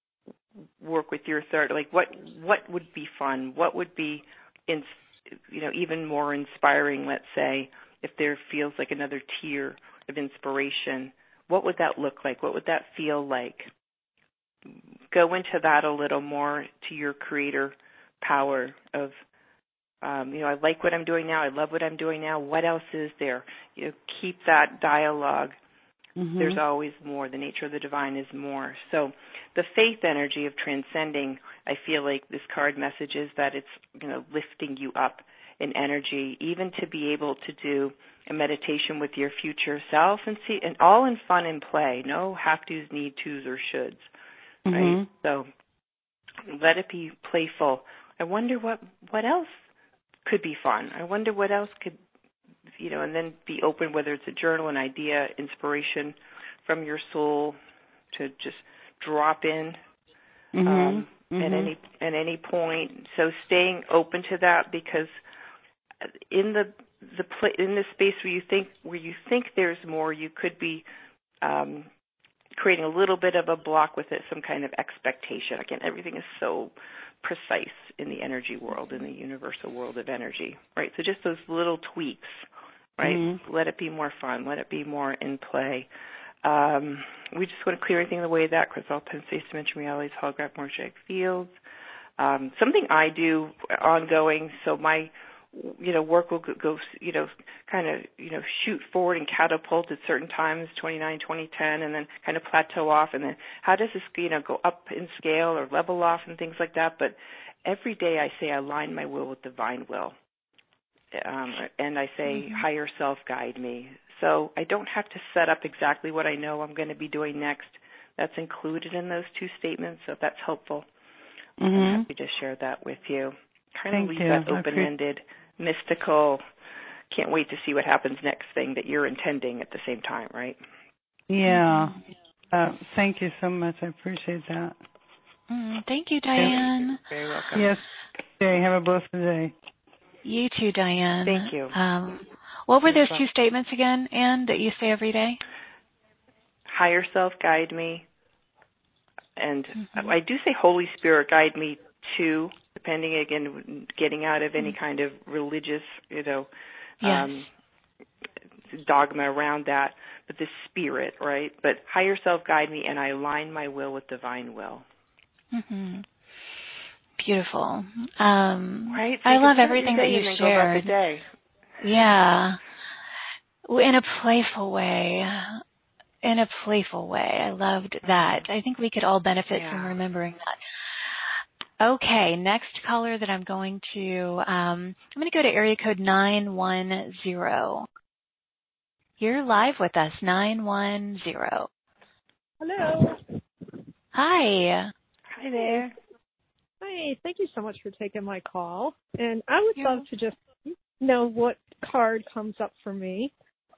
Speaker 2: work with your third, like what what would be fun? What would be, in, you know, even more inspiring, let's say, if there feels like another tier of inspiration, what would that look like? What would that feel like? Go into that a little more, to your creator power of, um, you know, I like what I'm doing now. I love what I'm doing now. What else is there? You know, keep that dialogue. Mm-hmm. There's always more. The nature of the divine is more. So the faith energy of transcending, I feel like this card message is that it's, you know, lifting you up in energy, even to be able to do a meditation with your future self and see, and all in fun and play. No have to's, need to's, or shoulds. Right? Mm-hmm. So let it be playful. I wonder what what else could be fun. I wonder what else could, you know, and then be open, whether it's a journal, an idea, inspiration from your soul to just drop in mm-hmm. Um, mm-hmm. at any at any point. So staying open to that, because in the the pl- in the space where you think where you think there's more, you could be um, creating a little bit of a block with it, some kind of expectation. Again, everything is so precise in the energy world, in the universal world of energy, right? So just those little tweaks, right? Mm-hmm. Let it be more fun. Let it be more in play. Um, we just want to clear anything in the way of that. Crystal, Penn Space Dimension Realities, Holograph, Morphic Fields. Um, something I do ongoing, so my you know, work will go, go, you know, kind of, you know, shoot forward and catapult at certain times, twenty-nine, twenty, ten, and then kind of plateau off. And then how does this, you know, go up in scale or level off and things like that? But every day I say I align my will with divine will. Um, and I say, mm-hmm. higher self guide me. So I don't have to set up exactly what I know I'm going to be doing next. That's included in those two statements, so if that's helpful, mm-hmm. I'm happy to share that with you. Kind of leave that open-ended, mystical, can't wait to see what happens next thing that you're intending at the same time, right?
Speaker 4: Yeah. Uh, thank you so much. I appreciate that.
Speaker 1: Mm, thank you, Diane.
Speaker 2: You're very welcome.
Speaker 4: Yes. Okay, have a blessed day.
Speaker 1: You too, Diane.
Speaker 2: Thank you.
Speaker 1: Um, what were those two statements again, Anne, that you say every day?
Speaker 2: Higher self guide me. And mm-hmm. I do say Holy Spirit guide me too, depending, again, getting out of any kind of religious, you know,
Speaker 1: yes.
Speaker 2: um, dogma around that, but the spirit, right? But higher self guide me, and I align my will with divine will.
Speaker 1: Mm-hmm. Beautiful. Um,
Speaker 2: right? So
Speaker 1: I love everything that you shared. Yeah. In a playful way. In a playful way. I loved that. I think we could all benefit yeah. from remembering that. Okay, next caller that I'm going to, um, I'm going to go to area code nine one zero. You're live with us, nine one zero.
Speaker 5: Hello.
Speaker 1: Hi.
Speaker 2: Hi there.
Speaker 5: Hi, thank you so much for taking my call. And I would
Speaker 1: You're
Speaker 5: love to just know what card comes up for me.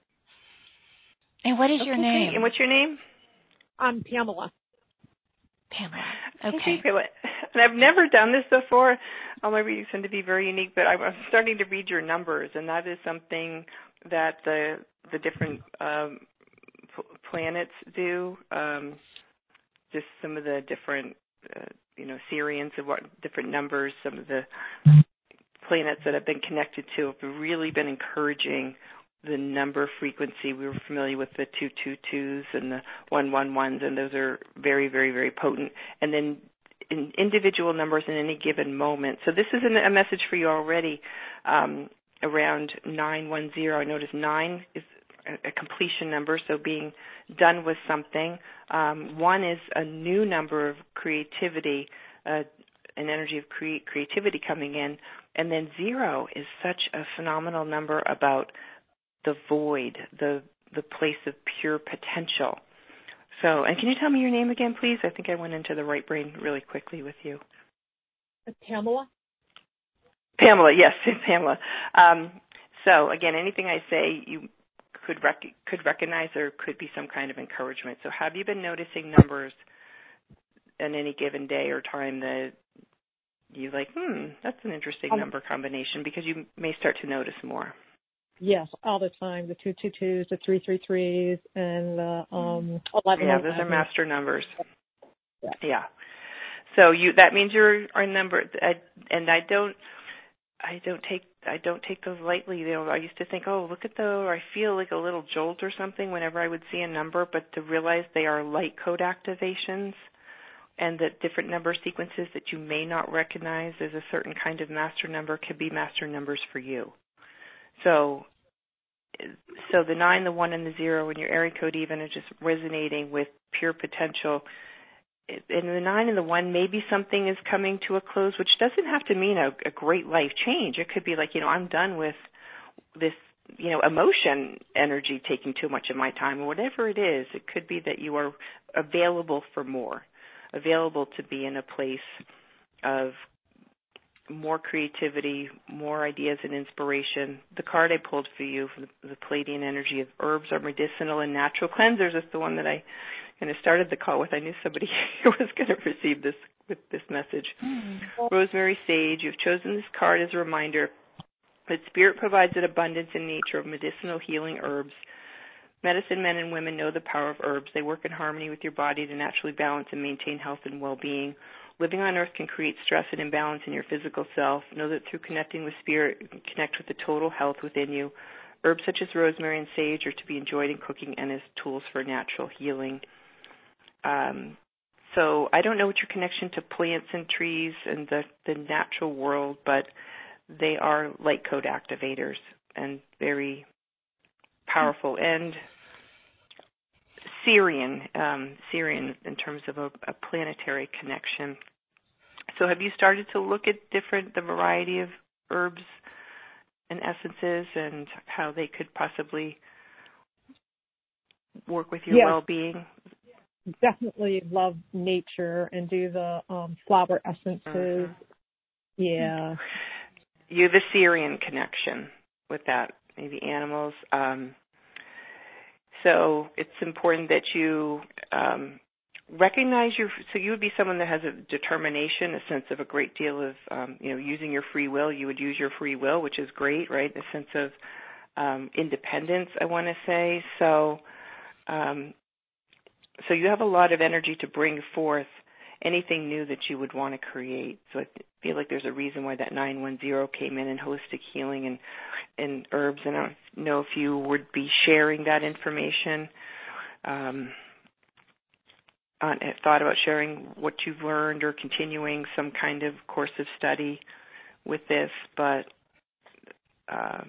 Speaker 1: And what is
Speaker 2: okay,
Speaker 1: your name?
Speaker 2: And what's your name?
Speaker 5: I'm Pamela.
Speaker 1: Pamela.
Speaker 2: Okay. And I've never done this before. All my readings tend to be very unique, but I'm starting to read your numbers, and that is something that the the different um, p- planets do. Um, just some of the different, uh, you know, Sirians of what different numbers, some of the planets that I've been connected to have really been encouraging the number frequency. We were familiar with the two two twos and the one one ones, and those are very, very, very potent. And then in individual numbers in any given moment. So this is a message for you already um, around nine one zero. I noticed nine is a completion number, so being done with something. Um, one is a new number of creativity, uh, an energy of cre- creativity coming in. And then zero is such a phenomenal number about the void, the the place of pure potential. So, and can you tell me your name again, please? I think I went into the right brain really quickly with you.
Speaker 5: Pamela?
Speaker 2: Pamela, yes, Pamela. Um, so, again, anything I say you could rec- could recognize or could be some kind of encouragement. So have you been noticing numbers in any given day or time that you like, hmm, that's an interesting um, number combination, because you may start to notice more?
Speaker 5: Yes, all the time. The two two twos, the three three threes, and the um, eleven.
Speaker 2: Yeah, those are master numbers.
Speaker 5: Yeah.
Speaker 2: yeah. So you that means you're a number, I, and I don't, I don't take, I don't take those lightly. You know, I used to think, oh, look at the, or I feel like a little jolt or something whenever I would see a number, but to realize they are light code activations, and that different number sequences that you may not recognize as a certain kind of master number could be master numbers for you. So, so the nine, the one, and the zero, and your area code even are just resonating with pure potential. And the nine and the one, maybe something is coming to a close, which doesn't have to mean a, a great life change. It could be like, you know, I'm done with this, you know, emotion energy taking too much of my time, or whatever it is. It could be that you are available for more, available to be in a place of more creativity, more ideas and inspiration. The card I pulled for you, for the, the Pleiadian energy of herbs are medicinal and natural cleansers, is the one that I kind of started the call with. I knew somebody was going to receive this with this message. Mm-hmm. Rosemary, sage, you've chosen this card as a reminder that Spirit provides an abundance in nature of medicinal healing herbs. Medicine men and women know the power of herbs. They work in harmony with your body to naturally balance and maintain health and well-being. Living on earth can create stress and imbalance in your physical self. Know that through connecting with Spirit, you can connect with the total health within you. Herbs such as rosemary and sage are to be enjoyed in cooking and as tools for natural healing. Um, so I don't know what your connection to plants and trees and the, the natural world, but they are light code activators and very powerful. And Syrian, um, Syrian in terms of a, a planetary connection. So have you started to look at different, the variety of herbs and essences and how they could possibly work with your
Speaker 5: yes.
Speaker 2: well-being?
Speaker 5: Definitely love nature and do the um, flower essences.
Speaker 2: Mm-hmm.
Speaker 5: Yeah.
Speaker 2: You have a Syrian connection with that, maybe animals. Um, so it's important that you um, recognize your, so you would be someone that has a determination, a sense of a great deal of, um, you know, using your free will. You would use your free will, which is great, right? A sense of um, independence, I want to say. So, um, So you have a lot of energy to bring forth anything new that you would want to create. So I feel like there's a reason why that nine one zero came in in holistic healing and, and herbs. And I don't know if you would be sharing that information. Um, on, thought about sharing what you've learned or continuing some kind of course of study with this. But uh,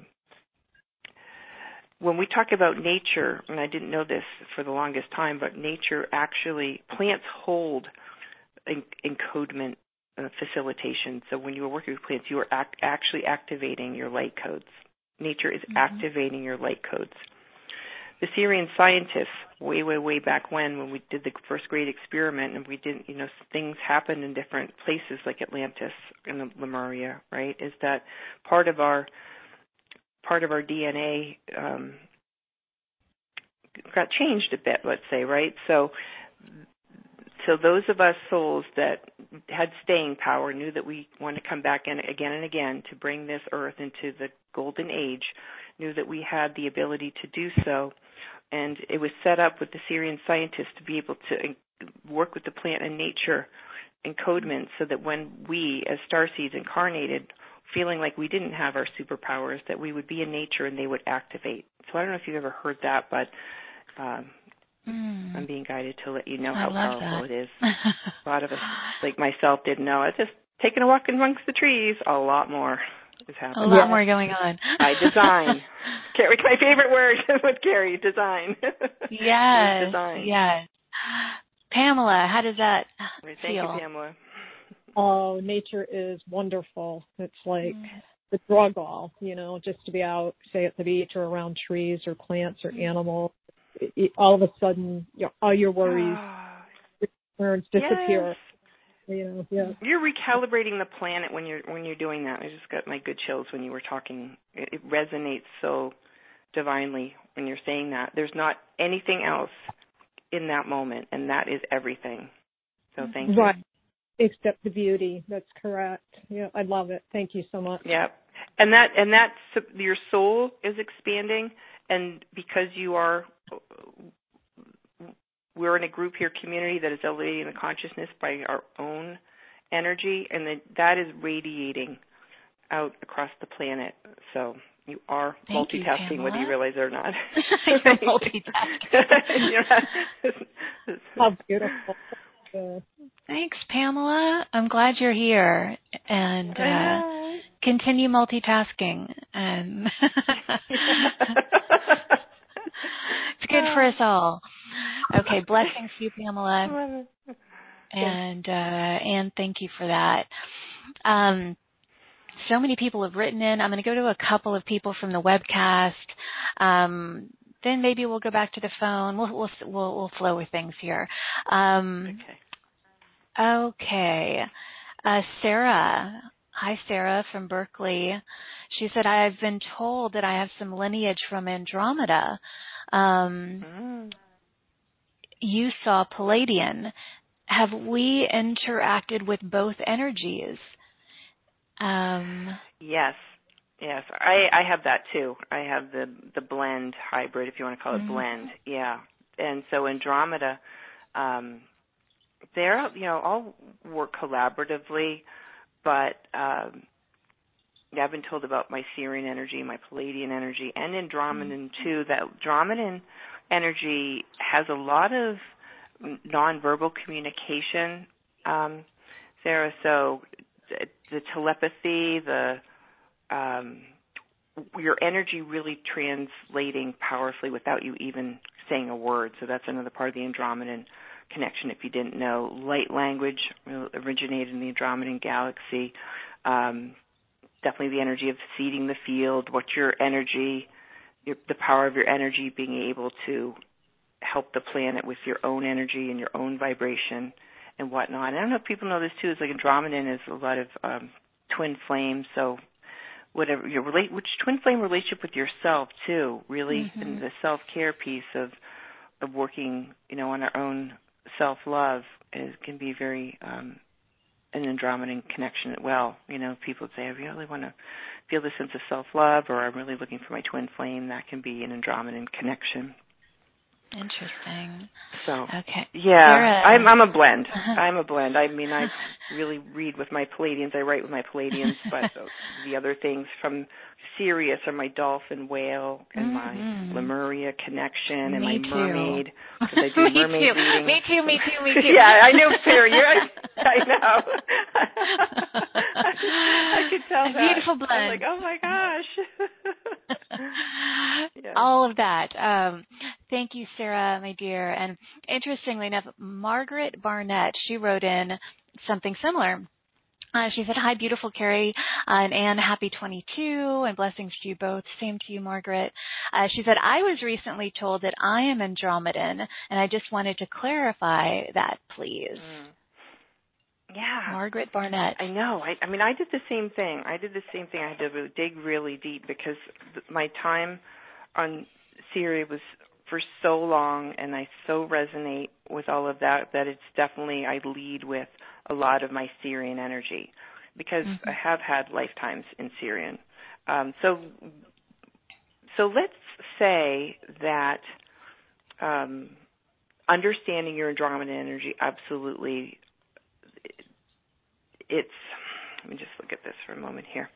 Speaker 2: when we talk about nature, and I didn't know this for the longest time, but nature actually, plants hold encodement uh, facilitation. So when you are working with plants, you are act, actually activating your light codes. Nature is mm-hmm. activating your light codes. The Syrian scientists, way, way, way back when, when we did the first great experiment, and we didn't, you know, things happened in different places like Atlantis and Lemuria, right? Is that part of our part of our D N A um, got changed a bit, let's say, right? So, so those of us souls that had staying power knew that we want to come back in again and again to bring this earth into the golden age, knew that we had the ability to do so. And it was set up with the Syrian scientists to be able to work with the plant and nature encodements so that when we, as starseeds, incarnated, feeling like we didn't have our superpowers, that we would be in nature and they would activate. So I don't know if you've ever heard that, but um, mm. I'm being guided to let you know
Speaker 1: I
Speaker 2: how powerful
Speaker 1: that.
Speaker 2: it is. A lot of us, like myself, didn't know. I was just taking a walk amongst the trees. A lot more is happening.
Speaker 1: A lot
Speaker 5: yeah.
Speaker 1: more going on.
Speaker 2: I design. Carrie, my favorite word with Carrie, design.
Speaker 1: Yes,
Speaker 2: design.
Speaker 1: yes. Pamela, how does that
Speaker 2: Thank
Speaker 1: feel?
Speaker 2: you, Pamela.
Speaker 5: Oh, nature is wonderful. It's like
Speaker 1: mm.
Speaker 5: the drug all, you know, just to be out, say at the beach or around trees or plants or animals. It, it, all of a sudden, you know, all your worries, concerns disappear.
Speaker 2: Yes.
Speaker 5: You know, yeah.
Speaker 2: You're recalibrating the planet when you're when you're doing that. I just got my good chills when you were talking. It, it resonates so divinely when you're saying that. There's not anything else in that moment, and that is everything. So thank you.
Speaker 5: Right. Except the beauty. That's correct. Yeah, I love it. Thank you so much.
Speaker 2: Yeah, and that and that your soul is expanding, and because you are, we're in a group here, community that is elevating the consciousness by our own energy, and the, that is radiating out across the planet. So you are
Speaker 1: Thank
Speaker 2: multitasking,
Speaker 1: you,
Speaker 2: whether you realize it or not.
Speaker 1: You're multitasking.
Speaker 5: How beautiful. Yeah.
Speaker 1: Thanks, Pamela. I'm glad you're here, and uh, continue multitasking. And it's good for us all. Okay, blessings to you, Pamela. And uh, Anne, thank you for that. Um, so many people have written in. I'm going to go to a couple of people from the webcast. Um, then maybe we'll go back to the phone. We'll we'll we'll, we'll flow with things here. Um,
Speaker 2: okay.
Speaker 1: Okay. Uh, Sarah. Hi, Sarah from Berkeley. She said, I've been told that I have some lineage from Andromeda. Um,
Speaker 2: mm.
Speaker 1: You saw Palladian. Have we interacted with both energies? Um,
Speaker 2: yes. Yes. I, I have that too. I have the, the blend hybrid, if you want to call it mm-hmm. blend. Yeah. And so Andromeda, um, they're, you know, all work collaboratively, but um, yeah, I've been told about my Sirian energy, my Palladian energy, and Andromedan mm-hmm. too, that Andromedan energy has a lot of nonverbal communication, um, Sarah, so the telepathy, the um, your energy really translating powerfully without you even saying a word, so that's another part of the Andromedan connection if you didn't know. Light language originated in the Andromedan galaxy. Um, definitely the energy of seeding the field, what your energy, your, the power of your energy being able to help the planet with your own energy and your own vibration and whatnot. And I don't know if people know this too, is like Andromedan is a lot of um, twin flames, so whatever your relate, which twin flame relationship with yourself too, really, mm-hmm. and the self-care piece of of working, you know, on our own self-love is, can be very um, an Andromedan connection as well. You know, people say, I really want to feel this sense of self-love, or I'm really looking for my twin flame. That can be an Andromedan connection.
Speaker 1: Interesting.
Speaker 2: So,
Speaker 1: okay.
Speaker 2: yeah,
Speaker 1: Sarah.
Speaker 2: I'm, I'm a blend. I'm a blend. I mean, I really read with my Palladians. I write with my Palladians, but the other things from Sirius are my dolphin whale and mm-hmm. my Lemuria connection and
Speaker 1: me
Speaker 2: my
Speaker 1: too.
Speaker 2: mermaid, because I do
Speaker 1: me
Speaker 2: mermaid
Speaker 1: too.
Speaker 2: readings.
Speaker 1: Me too, me too, me too.
Speaker 2: Yeah, I know, Sarah. You're, I, I know. I could tell that.
Speaker 1: Beautiful blend.
Speaker 2: I'm like, oh my gosh.
Speaker 1: Yeah. All of that. Um, thank you, Sarah, my dear. And interestingly enough, Margaret Barnett, she wrote in something similar. Uh, she said, hi, beautiful Carrie uh, and Anne, happy twenty-two, and blessings to you both. Same to you, Margaret. Uh, she said, I was recently told that I am Andromedan, and I just wanted to clarify that, please.
Speaker 2: Mm. Yeah.
Speaker 1: Margaret Barnett.
Speaker 2: I know. I, I mean, I did the same thing. I did the same thing. I had to dig really deep because th- my time on Siri was for so long, and I so resonate with all of that that it's definitely, I lead with a lot of my Sirian energy because mm-hmm. I have had lifetimes in Sirian. Um, so, so let's say that um, understanding your Andromedan energy absolutely. It's, let me just look at this for a moment here.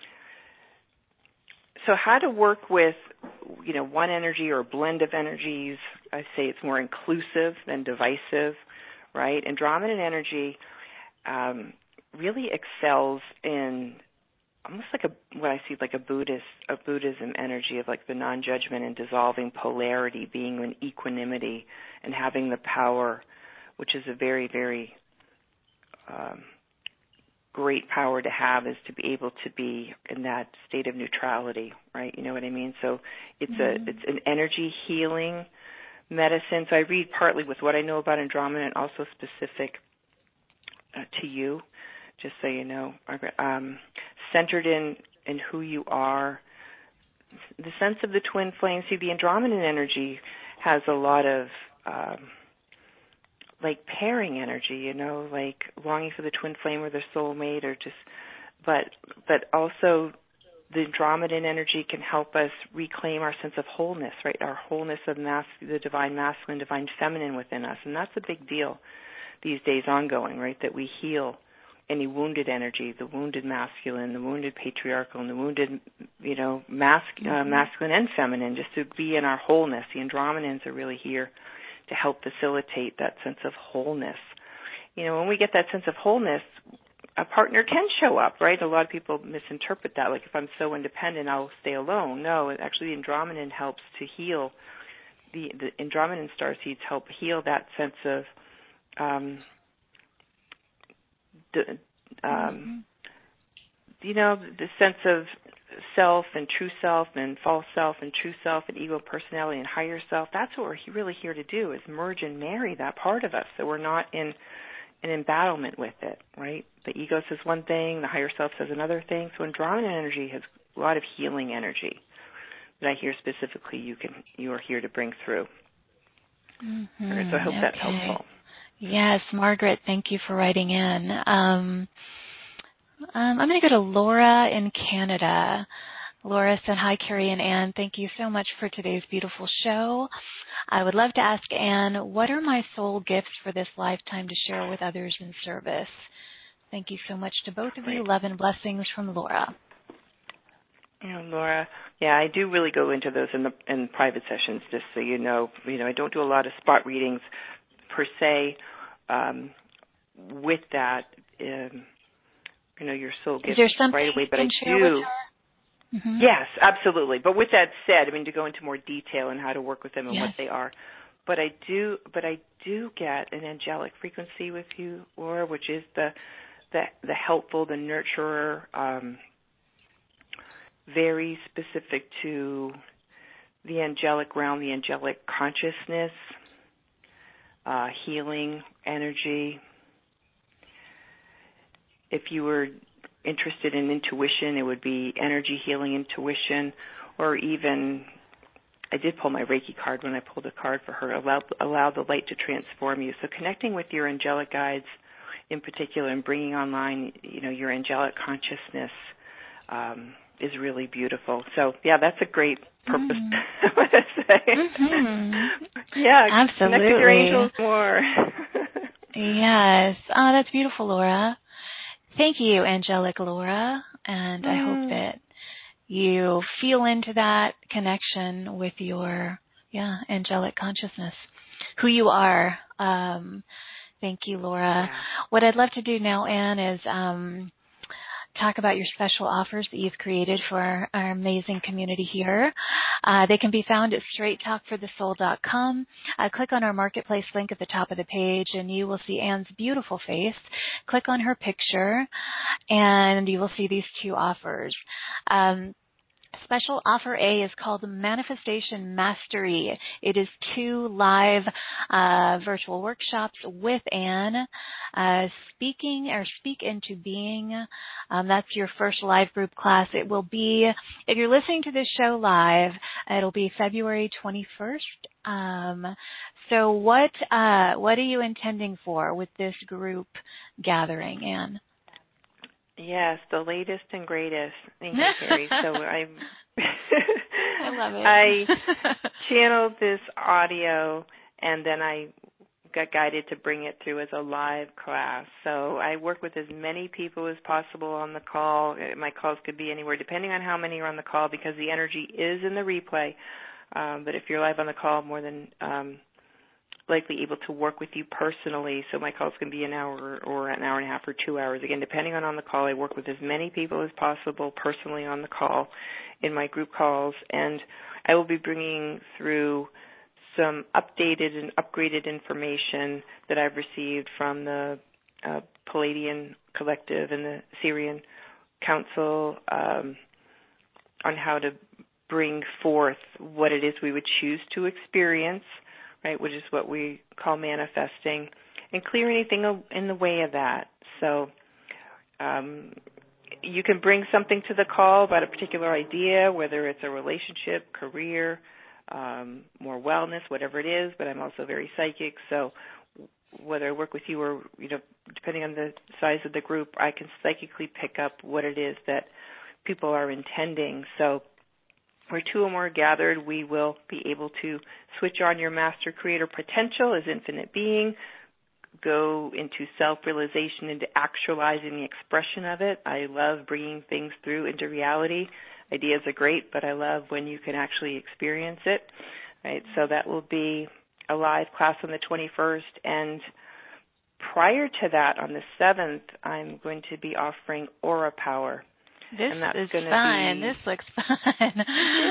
Speaker 2: So how to work with, you know, one energy or a blend of energies, I say it's more inclusive than divisive, right? Andromedan energy um, really excels in almost like a, what I see like a Buddhist, a Buddhism energy of like the non-judgment and dissolving polarity, being in equanimity and having the power, which is a very, very um, great power to have, is to be able to be in that state of neutrality, right? You know what I mean? So it's mm-hmm. a it's an energy healing medicine. So I read partly with what I know about Andromeda and also specific uh, to you, just so you know, um, centered in, in who you are. The sense of the twin flame. See, the Andromedan energy has a lot of um, like pairing energy, you know, like longing for the twin flame or the soulmate, or just, but but also the Andromedan energy can help us reclaim our sense of wholeness, right? Our wholeness of mas- the divine masculine, divine feminine within us, and that's a big deal these days, ongoing, right? That we heal any wounded energy, the wounded masculine, the wounded patriarchal, and the wounded, you know, mas- mm-hmm. uh, masculine and feminine, just to be in our wholeness. The Andromedans are really here to help facilitate that sense of wholeness. You know, when we get that sense of wholeness, a partner can show up, right? A lot of people misinterpret that, like if I'm so independent, I'll stay alone. No, actually the Andromedan helps to heal. The, the Andromedan starseeds help heal that sense of um, the, um, mm-hmm. you know, the sense of self and true self and false self and true self and ego, personality, and higher self. That's what we're really here to do, is merge and marry that part of us, so we're not in an embattlement with it, right? The ego says one thing, the higher self says another thing. So Andromedan energy has a lot of healing energy that I hear specifically you can you are here to bring through. Mm-hmm. So I hope okay. that's helpful.
Speaker 1: Yes, Margaret, thank you for writing in. Um, um, I'm going to go to Laura in Canada. Laura said, hi, Carrie and Anne. Thank you so much for today's beautiful show. I would love to ask Anne, what are my soul gifts for this lifetime to share with others in service? Thank you so much to both of you. Love and blessings from Laura.
Speaker 2: Yeah, Laura. Yeah, I do really go into those in the in private sessions, just so you know. You know, I don't do a lot of spot readings per se. Um, with that, um, you know, your soul gifts right away, but I do. Mm-hmm. Yes, absolutely. But with that said, I mean, to go into more detail on how to work with them and yes. what they are, but I do, but I do get an angelic frequency with you, Laura, which is the the, the helpful, the nurturer, um, very specific to the angelic realm, the angelic consciousness, uh, healing energy. If you were interested in intuition, it would be energy healing intuition, or even, I did pull my Reiki card when I pulled a card for her, allow, allow the light to transform you. So connecting with your angelic guides in particular and bringing online, you know, your angelic consciousness um, is really beautiful. So, yeah, that's a great purpose, mm. I want to say. Mm-hmm. Yeah,
Speaker 1: absolutely.
Speaker 2: Connect with your angels more.
Speaker 1: Yes. Oh, that's beautiful, Laura. Thank you, angelic Laura, and mm. I hope that you feel into that connection with your, yeah, angelic consciousness, who you are. Um, thank you, Laura. Yeah. What I'd love to do now, Anne, is um, talk about your special offers that you've created for our, our amazing community here. Uh, they can be found at straight talk for the soul dot com. Uh, click on our marketplace link at the top of the page, and you will see Anne's beautiful face. Click on her picture, and you will see these two offers. Um, Special offer A is called Manifestation Mastery. It is two live uh, virtual workshops with Anne, uh, speaking or speak into being. Um, that's your first live group class. It will be, if you're listening to this show live, it'll be February twenty-first. Um, so what uh, what are you intending for with this group gathering, Anne?
Speaker 2: Yes, the latest and greatest. Thank you, Carrie. So I
Speaker 1: I love it.
Speaker 2: I channeled this audio, and then I got guided to bring it through as a live class. So I work with as many people as possible on the call. My calls could be anywhere, depending on how many are on the call, because the energy is in the replay. Um, but if you're live on the call, more than um, likely able to work with you personally. So my calls can be an hour or an hour and a half or two hours. Again, depending on on the call, I work with as many people as possible personally on the call in my group calls. And I will be bringing through some updated and upgraded information that I've received from the uh, Palladian Collective and the Syrian Council um, on how to bring forth what it is we would choose to experience, right, which is what we call manifesting, and clear anything in the way of that. So um, you can bring something to the call about a particular idea, whether it's a relationship, career, um, more wellness, whatever it is, but I'm also very psychic, so whether I work with you or, you know, depending on the size of the group, I can psychically pick up what it is that people are intending. So where two or more are gathered, we will be able to switch on your master creator potential as infinite being, go into self-realization, into actualizing the expression of it. I love bringing things through into reality. Ideas are great, but I love when you can actually experience it. Right? So that will be a live class on the twenty-first, and prior to that, on the seventh, I'm going to be offering Aura Power.
Speaker 1: This
Speaker 2: and that's
Speaker 1: is
Speaker 2: Be...
Speaker 1: fun. This looks fun.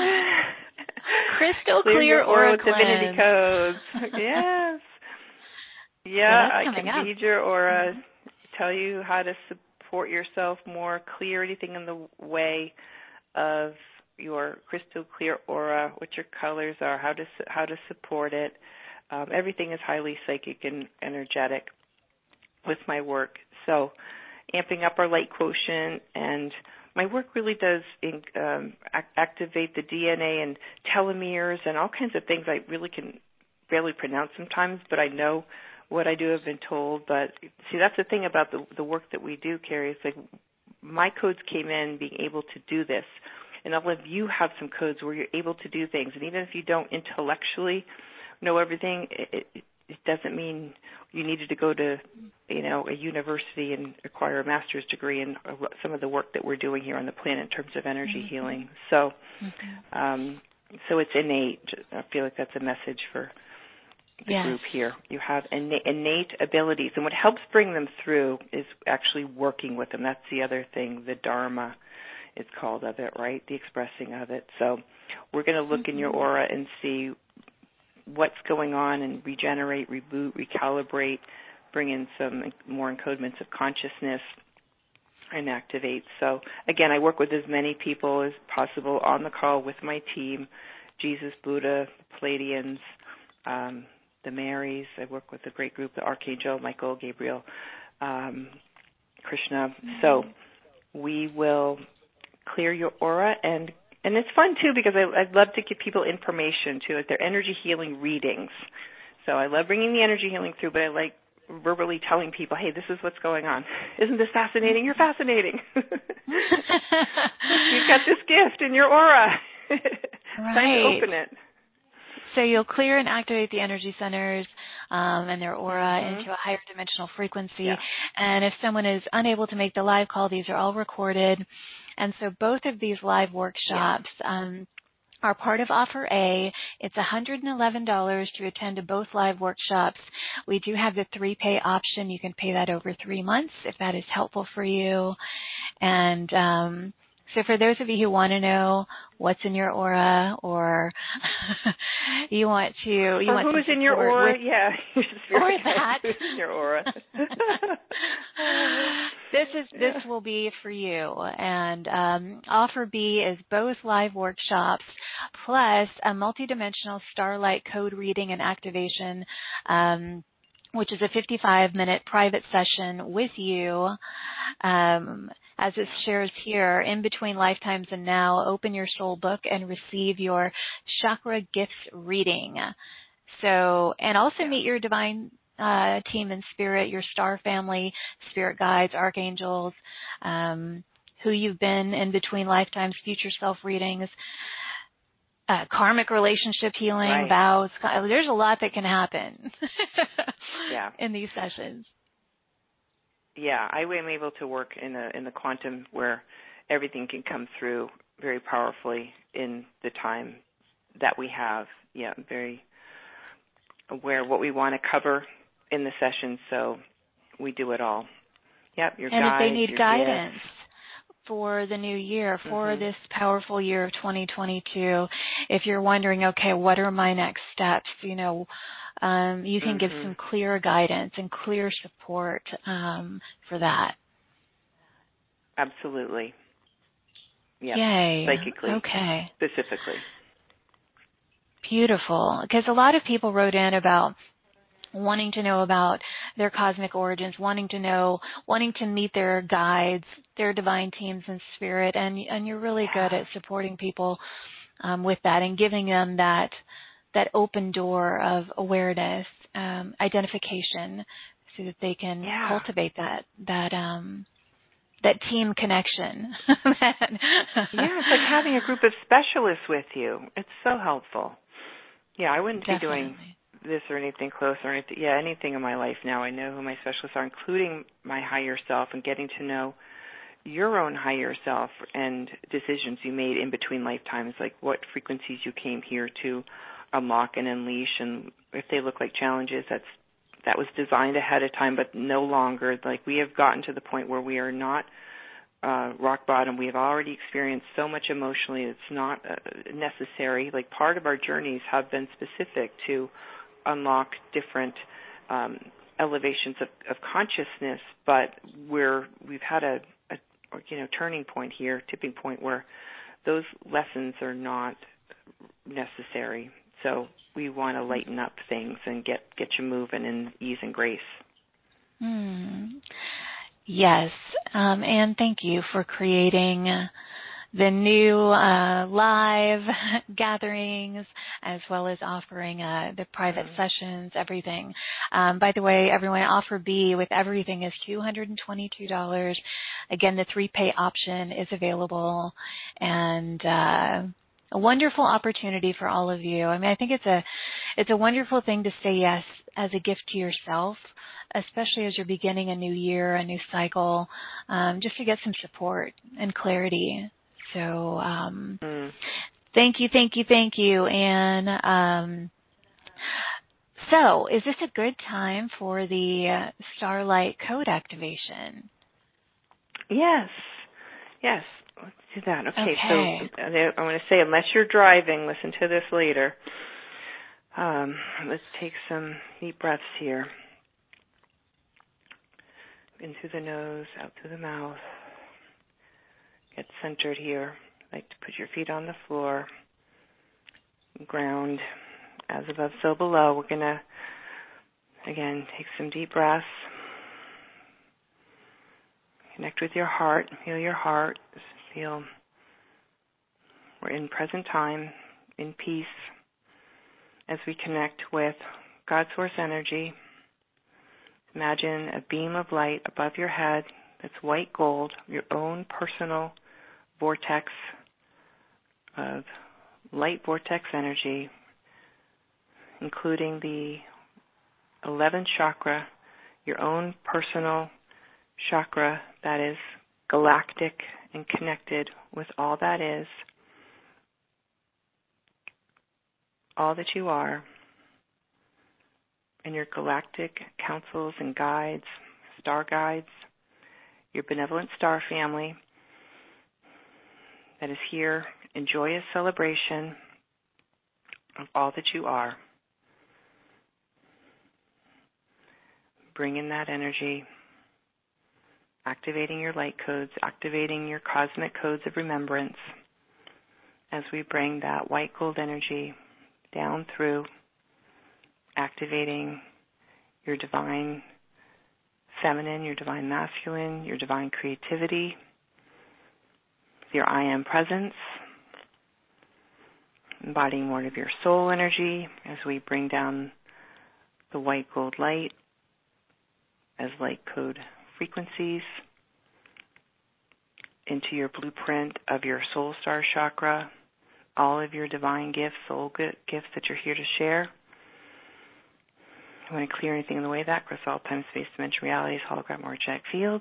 Speaker 1: Crystal
Speaker 2: clear,
Speaker 1: clear Aura
Speaker 2: with divinity codes. Yes. Yeah,
Speaker 1: so
Speaker 2: I can
Speaker 1: up.
Speaker 2: read your aura, tell you how to support yourself more, clear anything in the way of your crystal clear aura, what your colors are, how to how to support it. Um, everything is highly psychic and energetic with my work. So amping up our light quotient, and my work really does in, um, act- activate the D N A and telomeres and all kinds of things I really can barely pronounce sometimes, but I know what I do, have been told. But see, that's the thing about the, the work that we do, Carrie. It's like my codes came in being able to do this, and all of you have some codes where you're able to do things. And even if you don't intellectually know everything, it, it, it doesn't mean you needed to go to, you know, a university and acquire a master's degree in some of the work that we're doing here on the planet in terms of energy mm-hmm. healing. So, mm-hmm. um, so it's innate. I feel like that's a message for the
Speaker 1: yes.
Speaker 2: group here. You have innate, innate abilities, and what helps bring them through is actually working with them. That's the other thing, the Dharma is called of it, right? The expressing of it. So we're going to look mm-hmm. in your aura and see what's going on and regenerate, reboot, recalibrate, bring in some more encodements of consciousness and activate. So again, I work with as many people as possible on the call with my team, Jesus, Buddha, Palladians, um, the Marys. I work with a great group, the Archangel, Michael, Gabriel, um, Krishna. Mm-hmm. So we will clear your aura, and and it's fun too because I, I love to give people information too, like their energy healing readings. So I love bringing the energy healing through, but I like verbally telling people, hey, this is what's going on. Isn't this fascinating? You're fascinating. You've got this gift in your aura.
Speaker 1: Right.
Speaker 2: Time to open it.
Speaker 1: So you'll clear and activate the energy centers um, and their aura
Speaker 2: mm-hmm.
Speaker 1: into a higher dimensional frequency.
Speaker 2: Yeah.
Speaker 1: And if someone is unable to make the live call, these are all recorded. And so both of these live workshops yeah. um, are part of Offer A. It's one hundred eleven dollars to attend to both live workshops. We do have the three-pay option. You can pay that over three months if that is helpful for you. And um, so for those of you who want to know what's in your aura, or you want to, you
Speaker 2: or
Speaker 1: want
Speaker 2: who's
Speaker 1: to
Speaker 2: in your aura,
Speaker 1: with,
Speaker 2: yeah,
Speaker 1: or that,
Speaker 2: who's in your aura.
Speaker 1: This is this will be for you. And um, Offer B is both live workshops plus a multidimensional starlight code reading and activation, um, which is a fifty-five minute private session with you. Um, as it shares here, in between lifetimes and now, open your soul book and receive your chakra gifts reading. So, and also meet your divine uh, team in spirit, your star family, spirit guides, archangels, um, who you've been in between lifetimes, future self readings, uh, karmic relationship healing,
Speaker 2: right.
Speaker 1: vows. There's a lot that can happen
Speaker 2: yeah.
Speaker 1: in these sessions.
Speaker 2: Yeah, I am able to work in the in the quantum where everything can come through very powerfully in the time that we have. Yeah, I'm very aware of what we want to cover in the session, so we do it all. Yep, your
Speaker 1: and
Speaker 2: guides,
Speaker 1: if they need
Speaker 2: your
Speaker 1: guidance
Speaker 2: gifts.
Speaker 1: For the new year, for
Speaker 2: mm-hmm.
Speaker 1: this powerful year of twenty twenty-two, if you're wondering, okay, what are my next steps, you know, um, you can
Speaker 2: mm-hmm.
Speaker 1: give some clear guidance and clear support um, for that.
Speaker 2: Absolutely. Yeah.
Speaker 1: Yay.
Speaker 2: Psychically.
Speaker 1: Okay.
Speaker 2: Specifically.
Speaker 1: Beautiful. Because a lot of people wrote in about wanting to know about their cosmic origins, wanting to know, wanting to meet their guides, their divine teams in spirit, and and you're really
Speaker 2: yeah.
Speaker 1: good at supporting people um, with that and giving them that that open door of awareness, um, identification, so that they can
Speaker 2: yeah.
Speaker 1: cultivate that that um, that team connection.
Speaker 2: Yeah, it's like having a group of specialists with you. It's so helpful. Yeah, I wouldn't
Speaker 1: Definitely.
Speaker 2: be doing this or anything close or anything, yeah, anything in my life now. I know who my specialists are, including my higher self, and getting to know your own higher self and decisions you made in between lifetimes, like what frequencies you came here to unlock and unleash, and if they look like challenges, that's that was designed ahead of time, but no longer. Like, we have gotten to the point where we are not uh, rock bottom. We have already experienced so much emotionally, it's not uh, necessary. Like, part of our journeys have been specific to unlock different um, elevations of, of consciousness, but we're we've had a, a you know turning point here, tipping point, where those lessons are not necessary. So we want to lighten up things and get, get you moving in ease and grace.
Speaker 1: Mm. Yes, um, and thank you for creating the new uh, live gatherings, as well as offering uh, the private mm-hmm. sessions, everything. Um, by the way, everyone, offer B with everything is two hundred twenty-two dollars. Again, the three-pay option is available, and uh, a wonderful opportunity for all of you. I mean, I think it's a it's a wonderful thing to say yes as a gift to yourself, especially as you're beginning a new year, a new cycle, um, just to get some support and clarity. So um, mm. thank you, thank you, thank you. And um, so is this a good time for the uh, Starlight Code activation?
Speaker 2: Yes, yes. Let's do that. Okay,
Speaker 1: okay.
Speaker 2: so I want to say, unless you're driving, listen to this later. Um, let's take some deep breaths here. In through the nose, out through the mouth. Get centered here. Like to put your feet on the floor. Ground as above, so below. We're going to, again, take some deep breaths. Connect with your heart. Feel your heart. Just feel we're in present time, in peace, as we connect with God Source energy. Imagine a beam of light above your head that's white gold, your own personal vortex of light vortex energy, including the eleventh chakra, your own personal chakra that is galactic and connected with all that is, all that you are, and your galactic councils and guides, star guides, your benevolent star family that is here in joyous celebration of all that you are. Bring in that energy, activating your light codes, activating your cosmic codes of remembrance as we bring that white gold energy down through, activating your divine feminine, your divine masculine, your divine creativity, your I am presence, embodying more of your soul energy as we bring down the white gold light as light code frequencies into your blueprint of your soul star chakra, all of your divine gifts, soul gifts that you're here to share. You want to clear anything in the way of that, across all time, space, dimension, realities, hologram, or energetic fields.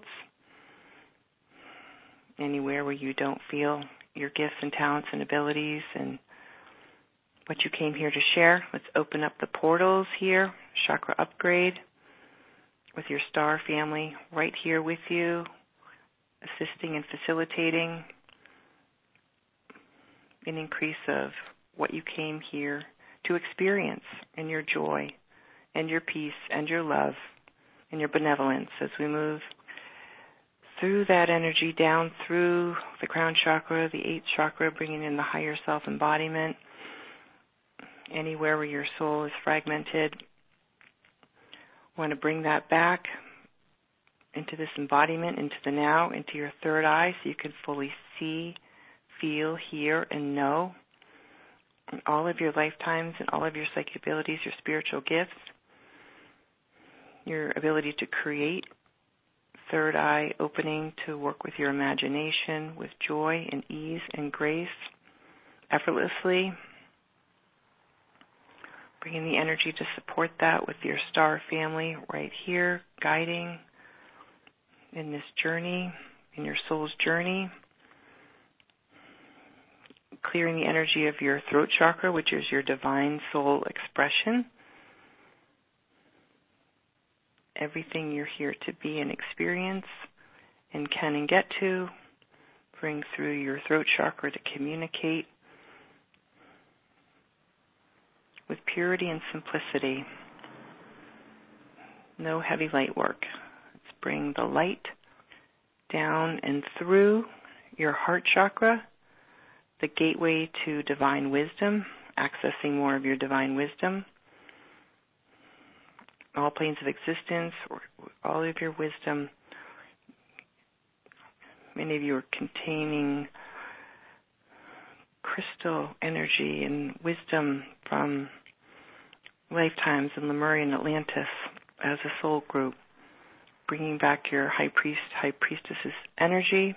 Speaker 2: Anywhere where you don't feel your gifts and talents and abilities and what you came here to share, let's open up the portals here, chakra upgrade, with your star family right here with you, assisting and facilitating an increase of what you came here to experience in your joy and your peace and your love and your benevolence as we move through that energy down through the crown chakra, the eighth chakra, bringing in the higher self embodiment, anywhere where your soul is fragmented. Want to bring that back into this embodiment, into the now, into your third eye, so you can fully see, feel, hear, and know in all of your lifetimes and all of your psychic abilities, your spiritual gifts, your ability to create, third eye opening to work with your imagination with joy and ease and grace, effortlessly. Bringing the energy to support that with your star family right here, guiding in this journey, in your soul's journey. Clearing the energy of your throat chakra, which is your divine soul expression. Everything you're here to be and experience and can and get to. Bring through your throat chakra to communicate with purity and simplicity. No heavy light work. Let's bring the light down and through your heart chakra, the gateway to divine wisdom, accessing more of your divine wisdom. All planes of existence, all of your wisdom. Many of you are containing crystal energy and wisdom from lifetimes in Lemurian Atlantis as a soul group, bringing back your high priest, high priestess's energy,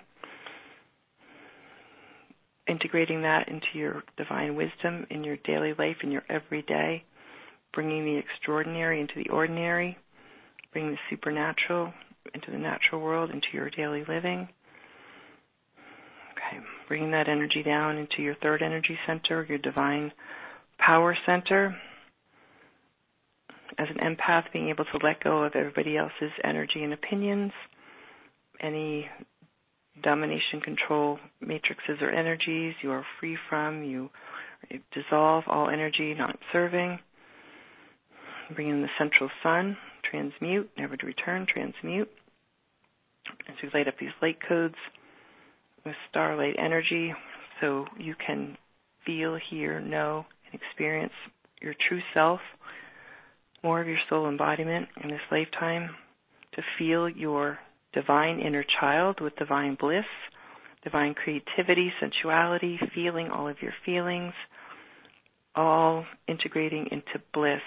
Speaker 2: integrating that into your divine wisdom in your daily life, in your everyday, bringing the extraordinary into the ordinary, bringing the supernatural into the natural world, into your daily living. Okay, bringing that energy down into your third energy center, your divine power center. As an empath, being able to let go of everybody else's energy and opinions, any domination, control matrices or energies you are free from. You dissolve all energy not serving. Bring in the central sun, transmute, never to return, transmute. As we light up these light codes with starlight energy so you can feel, hear, know, and experience your true self, more of your soul embodiment in this lifetime, to feel your divine inner child with divine bliss, divine creativity, sensuality, feeling all of your feelings, all integrating into bliss,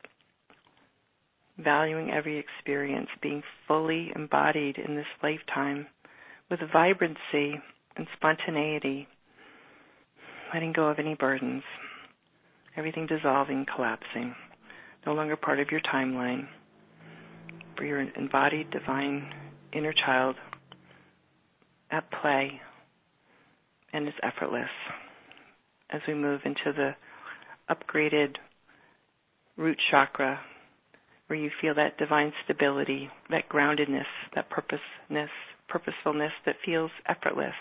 Speaker 2: valuing every experience, being fully embodied in this lifetime with vibrancy and spontaneity, letting go of any burdens, everything dissolving, collapsing, no longer part of your timeline, for your embodied divine inner child at play and is effortless as we move into the upgraded root chakra, where you feel that divine stability, that groundedness, that purposeness, purposefulness that feels effortless.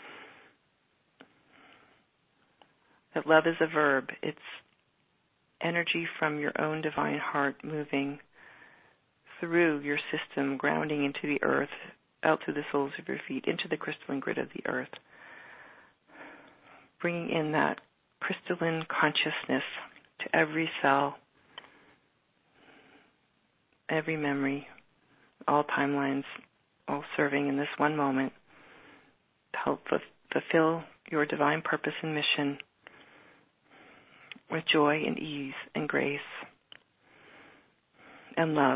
Speaker 2: That love is a verb. It's energy from your own divine heart moving through your system, grounding into the earth, out through the soles of your feet, into the crystalline grid of the earth. Bringing in that crystalline consciousness to every cell, every memory, all timelines, all serving in this one moment to help f- fulfill your divine purpose and mission with joy and ease and grace and love.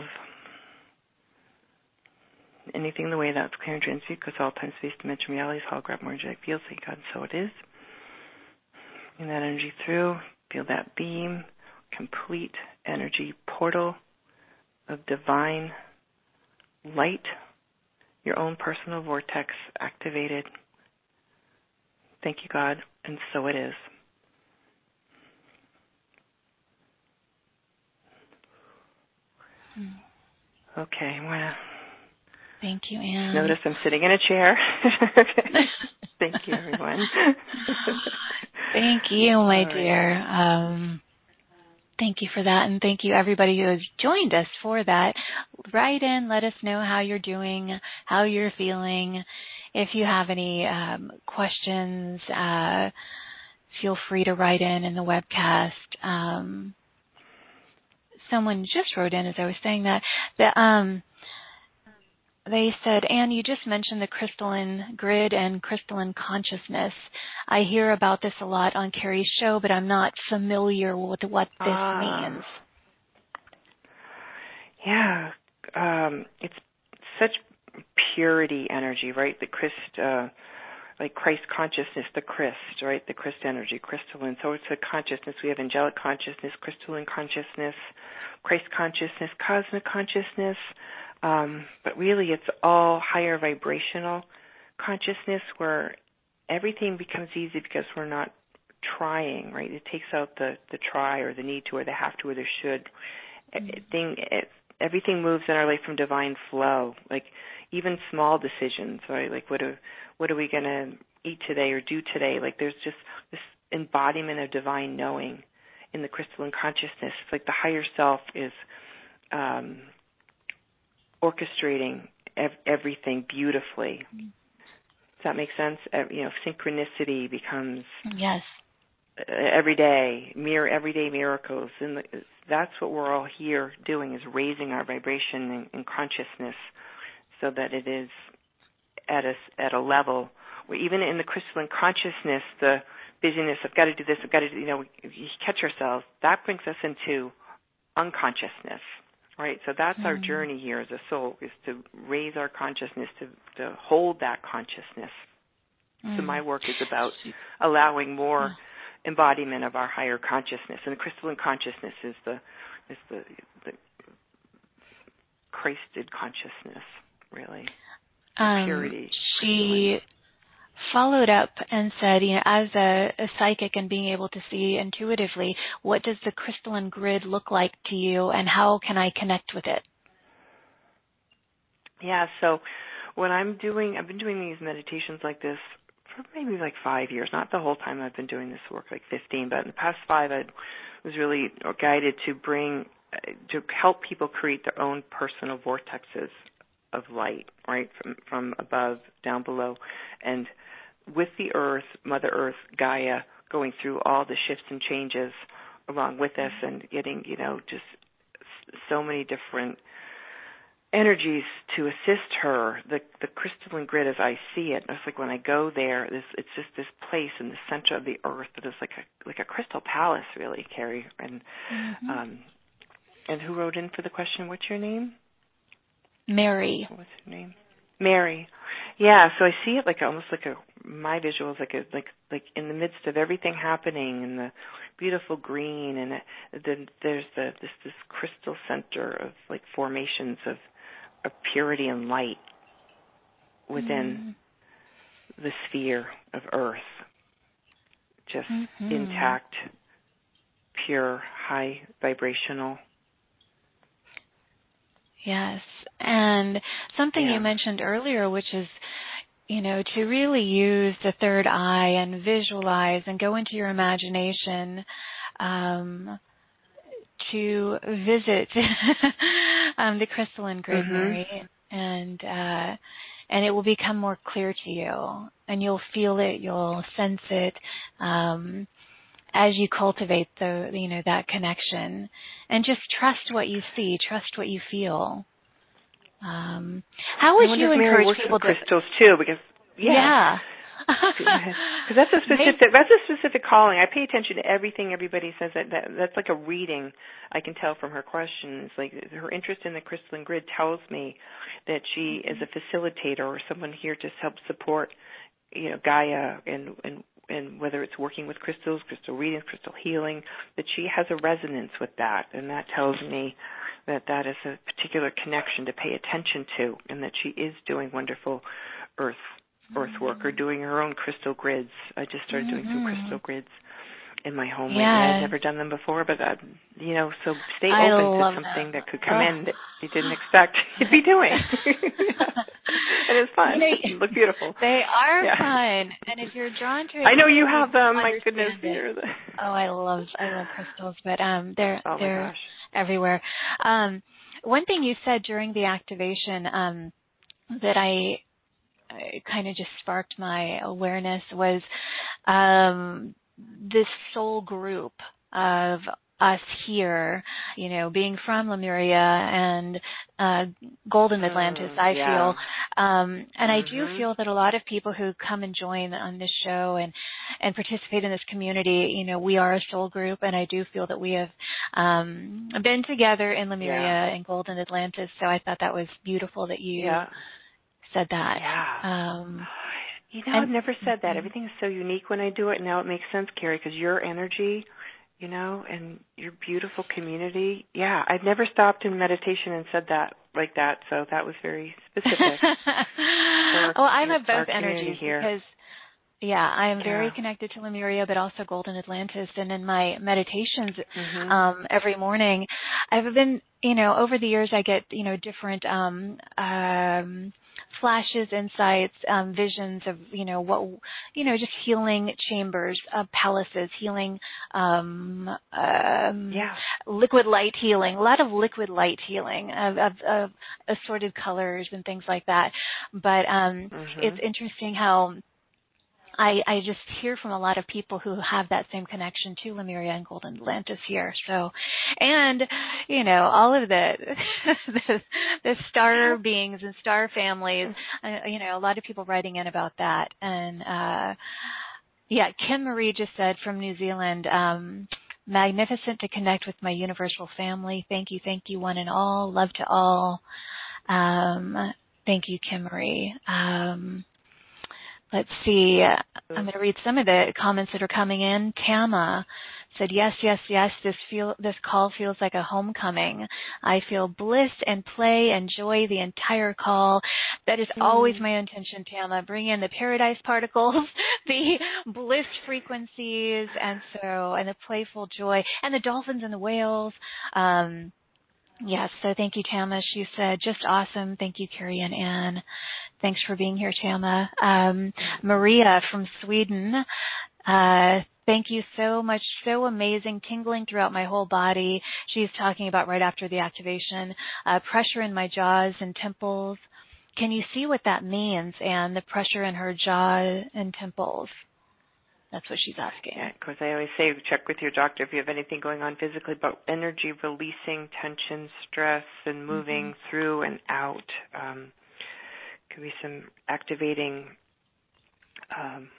Speaker 2: Anything in the way that's clear and transmute, because all time, space, dimension, reality is holographic, more energetic field, say God, so it is. Bring that energy through, feel that beam, complete energy portal of divine light, your own personal vortex activated. Thank you, God, and so it is. Okay, I'm going to
Speaker 1: Thank you, Anne.
Speaker 2: notice I'm sitting in a chair. Thank you, everyone.
Speaker 1: Thank you, my
Speaker 2: All
Speaker 1: dear.
Speaker 2: right.
Speaker 1: Um, thank you for that, and thank you, everybody who has joined us for that. Write in, let us know how you're doing, how you're feeling. If you have any um, questions, uh, feel free to write in in the webcast. Um, someone just wrote in as I was saying that, that um, they said, Anne, you just mentioned the crystalline grid and crystalline consciousness. I hear about this a lot on Carrie's show, but I'm not familiar with what this
Speaker 2: ah.
Speaker 1: means.
Speaker 2: Yeah, um, it's such purity energy, right? The Christ, uh, like Christ consciousness, the Christ, right? The Christ energy, crystalline. So it's a consciousness. We have angelic consciousness, crystalline consciousness, Christ consciousness, cosmic consciousness. Um, but really it's all higher vibrational consciousness where everything becomes easy because we're not trying, right? It takes out the, the try or the need to or the have to or the should. Everything, it, everything moves in our life from divine flow, like even small decisions, right? Like what are, what are we going to eat today or do today? Like there's just this embodiment of divine knowing in the crystalline consciousness. It's like the higher self is um, orchestrating ev- everything beautifully. Does that make sense? Uh, you know, synchronicity becomes
Speaker 1: yes.
Speaker 2: every day, mere everyday miracles, and the, that's what we're all here doing: is raising our vibration and, and consciousness, so that it is at a at a level where even in the crystalline consciousness, the busyness, I've got to do this, I've got to do, you know, we catch ourselves. That brings us into unconsciousness. Right, so that's mm-hmm. our journey here as a soul, is to raise our consciousness, to, to hold that consciousness. Mm. So my work is about allowing more yeah. embodiment of our higher consciousness, and the crystalline consciousness is the is the, the Christed consciousness, really, the
Speaker 1: um,
Speaker 2: purity.
Speaker 1: She followed up and said, you know, as a, a psychic and being able to see intuitively, what does the crystalline grid look like to you, and how can I connect with it?
Speaker 2: Yeah, so when I'm doing, I've been doing these meditations like this for maybe like five years, not the whole time I've been doing this work, like fifteen, but in the past five I was really guided to bring, to help people create their own personal vortexes of light, right, from, from above, down below, and with the earth, Mother Earth, Gaia, going through all the shifts and changes along with us, and getting, you know, just so many different energies to assist her. The the crystalline grid, as I see it, it's like when I go there, this, it's just this place in the center of the earth that is like a like a crystal palace, really, Carrie. And mm-hmm. um, and who wrote in for the question? What's your name?
Speaker 1: Mary.
Speaker 2: What's her name? Mary. Yeah, so I see it like almost like a, my visual is like a, like, like in the midst of everything happening, and the beautiful green, and then there's the, this, this crystal center of like formations of, of purity and light within mm. the sphere of earth. Just mm-hmm. intact, pure, high vibrational.
Speaker 1: Yes, and something
Speaker 2: yeah.
Speaker 1: you mentioned earlier, which is, you know, to really use the third eye and visualize and go into your imagination um, to visit um, the crystalline grid, mm-hmm. Mary, and uh, and it will become more clear to you, and you'll feel it, you'll sense it. Um, as you cultivate the, you know, that connection, and just trust what you see, trust what you feel. Um, how would you encourage people to
Speaker 2: crystals too? Because yeah, because yeah. that's a specific that's a specific calling. I pay attention to everything everybody says. That, that that's like a reading. I can tell from her questions. Like her interest in the crystalline grid tells me that she is a facilitator or someone here to help support, you know, Gaia and and. and whether it's working with crystals, crystal readings, crystal healing, that she has a resonance with that, and that tells me that that is a particular connection to pay attention to, and that she is doing wonderful earth earth work or doing her own crystal grids. I just started doing mm-hmm. some crystal grids in my home
Speaker 1: yes.
Speaker 2: lately. I've never done them before, but uh, you know, so stay
Speaker 1: I
Speaker 2: open to something
Speaker 1: them.
Speaker 2: that could come
Speaker 1: oh.
Speaker 2: in that you didn't expect you'd be doing. yeah. And it's fun. They look beautiful.
Speaker 1: They are
Speaker 2: yeah.
Speaker 1: fun, and if you're drawn to it,
Speaker 2: I know you have them. My goodness,
Speaker 1: you're the... oh, I love I love crystals, but um, they're
Speaker 2: oh
Speaker 1: they're
Speaker 2: gosh.
Speaker 1: everywhere. Um, one thing you said during the activation um, that I, I kind of just sparked my awareness was um, this soul group of us here, you know, being from Lemuria and uh, Golden Atlantis,
Speaker 2: mm,
Speaker 1: I
Speaker 2: yeah.
Speaker 1: feel. Um, and
Speaker 2: mm-hmm.
Speaker 1: I do feel that a lot of people who come and join on this show and, and participate in this community, you know, we are a soul group, and I do feel that we have um, been together in Lemuria
Speaker 2: yeah.
Speaker 1: and Golden Atlantis, so I thought that was beautiful that you
Speaker 2: yeah.
Speaker 1: said that.
Speaker 2: Yeah.
Speaker 1: Um,
Speaker 2: You know,
Speaker 1: and,
Speaker 2: I've never said that. Everything is so unique when I do it. Now it makes sense, Carrie, because your energy, you know, and your beautiful community. Yeah, I've never stopped in meditation and said that like that, so that was very specific.
Speaker 1: Our, well, I'm of both energies
Speaker 2: here.
Speaker 1: because, yeah, I am
Speaker 2: yeah.
Speaker 1: very connected to Lemuria, but also Golden Atlantis. And in my meditations
Speaker 2: mm-hmm.
Speaker 1: um, every morning, I've been, you know, over the years I get, you know, different um, um, flashes, insights, um, visions of, you know, what, you know, just healing chambers, uh, palaces, healing, um, um,
Speaker 2: yeah.
Speaker 1: liquid light healing, a lot of liquid light healing of, of, of assorted colors and things like that. But um,
Speaker 2: mm-hmm.
Speaker 1: it's interesting how I, I just hear from a lot of people who have that same connection to Lemuria and Golden Atlantis here. So, and, you know, all of the, the, the star beings and star families, uh, you know, a lot of people writing in about that. And, uh, yeah, Kim Marie just said from New Zealand, um, magnificent to connect with my universal family. Thank you, thank you, one and all. Love to all. Um, thank you, Kim Marie. Um, Let's see. I'm going to read some of the comments that are coming in. Tama said, yes, yes, yes, this feel this call feels like a homecoming. I feel bliss and play and joy the entire call. That is always my intention, Tama. Bring in the paradise particles, the bliss frequencies, and so, and the playful joy, and the dolphins and the whales. Um, yes, so thank you, Tama. She said, just awesome. Thank you, Carrie and Ann. Thanks for being here, Tama. Um, Maria from Sweden, uh, thank you so much. So amazing, tingling throughout my whole body. She's talking about right after the activation, uh, pressure in my jaws and temples. Can you see what that means, Anne, the pressure in her jaw and temples? That's what she's asking.
Speaker 2: Yeah, of course, I always say check with your doctor if you have anything going on physically, but energy releasing, tension, stress, and moving mm-hmm. through and out. Um, could be some activating. Um,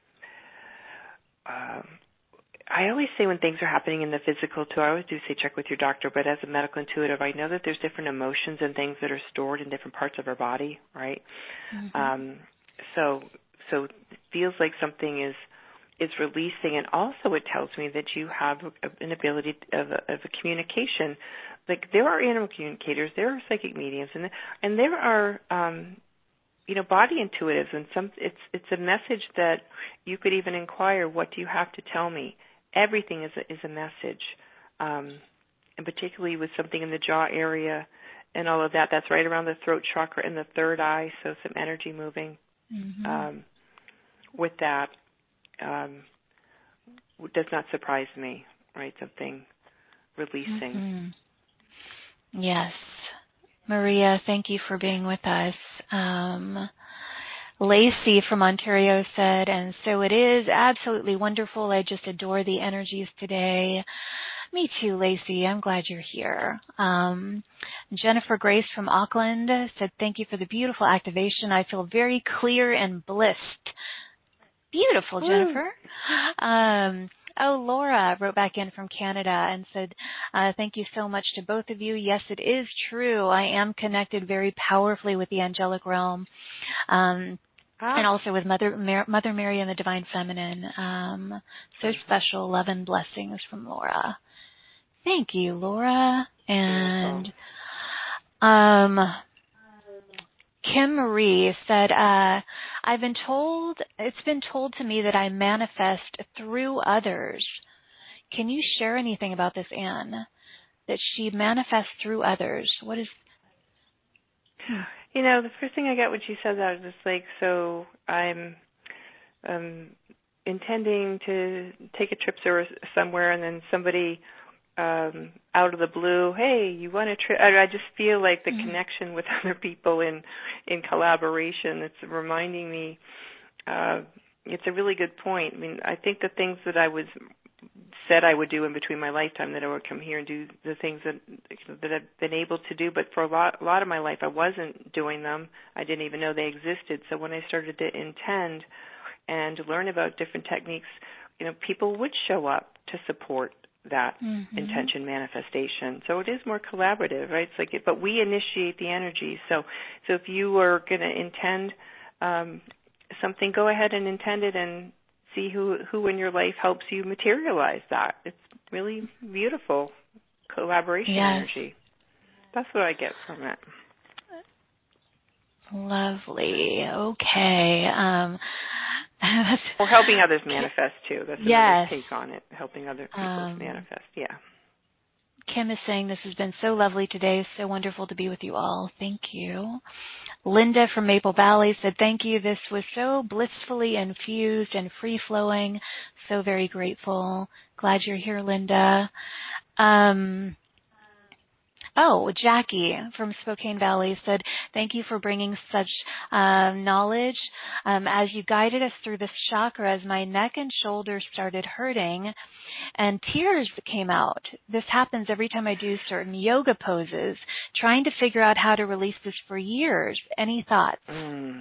Speaker 2: uh, I always say when things are happening in the physical too, I always do say check with your doctor, but as a medical intuitive, I know that there's different emotions and things that are stored in different parts of our body, right? Mm-hmm. Um, so, so it feels like something is is releasing, and also it tells me that you have a, an ability of a, of a communication. Like there are animal communicators, there are psychic mediums, and and there are um, you know body intuitives, and some it's it's a message that you could even inquire, what do you have to tell me? Everything is a, is a message, um, and particularly with something in the jaw area and all of that. That's right around the throat chakra and the third eye, so some energy moving mm-hmm. um, with that. Um, does not surprise me, right? Something releasing.
Speaker 1: Mm-hmm. Yes. Maria, thank you for being with us. Um, Lacey from Ontario said, and so it is absolutely wonderful. I just adore the energies today. Me too, Lacey. I'm glad you're here. Um, Jennifer Grace from Auckland said, thank you for the beautiful activation. I feel very clear and blissed. Beautiful, Jennifer. Um, oh, Laura wrote back in from Canada and said, uh, thank you so much to both of you. Yes, it is true. I am connected very powerfully with the angelic realm, um, ah. and also with Mother, Mar- Mother Mary and the Divine Feminine. Um, so special. Love and blessings from Laura. Thank you, Laura. And um, Kim Marie said, uh, I've been told, it's been told to me that I manifest through others. Can you share anything about this, Anne? That she manifests through others. What is...
Speaker 2: You know, the first thing I got when she said that, I was just like, so I'm um, intending to take a trip somewhere, and then somebody... Um, out of the blue, hey, you want to trip? I, I just feel like the mm-hmm. connection with other people in, in collaboration. It's reminding me, uh, it's a really good point. I mean, I think the things that I was said I would do in between my lifetime, that I would come here and do the things that that I've been able to do, but for a lot, a lot of my life I wasn't doing them. I didn't even know they existed. So when I started to intend and learn about different techniques, you know, people would show up to support that mm-hmm. intention manifestation. So it is more collaborative, right? It's like, but we initiate the energy. So, so if you are going to intend um, something, go ahead and intend it and see who, who in your life helps you materialize that. It's really beautiful collaboration
Speaker 1: yes.
Speaker 2: energy. That's what I get from it.
Speaker 1: Lovely. Okay. Um,
Speaker 2: or helping others manifest, too. That's
Speaker 1: yes.
Speaker 2: another take on it, helping other people
Speaker 1: um,
Speaker 2: manifest. Yeah.
Speaker 1: Kim is saying this has been so lovely today. So wonderful to be with you all. Thank you. Linda from Maple Valley said, thank you. This was so blissfully infused and free-flowing. So very grateful. Glad you're here, Linda. Um, oh, Jackie from Spokane Valley said, thank you for bringing such uh, knowledge. Um, as you guided us through this chakra, as my neck and shoulders started hurting and tears came out. This happens every time I do certain yoga poses, trying to figure out how to release this for years. Any thoughts?
Speaker 2: Mm.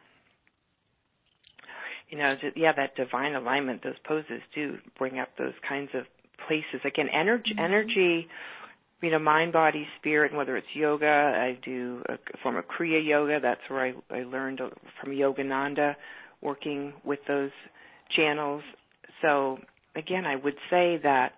Speaker 2: You know, yeah, that divine alignment, those poses do bring up those kinds of places. Again, energy, mm-hmm. energy, you know, mind, body, spirit, and whether it's yoga, I do a form of Kriya Yoga. That's where I, I learned from Yogananda, working with those channels. So, again, I would say that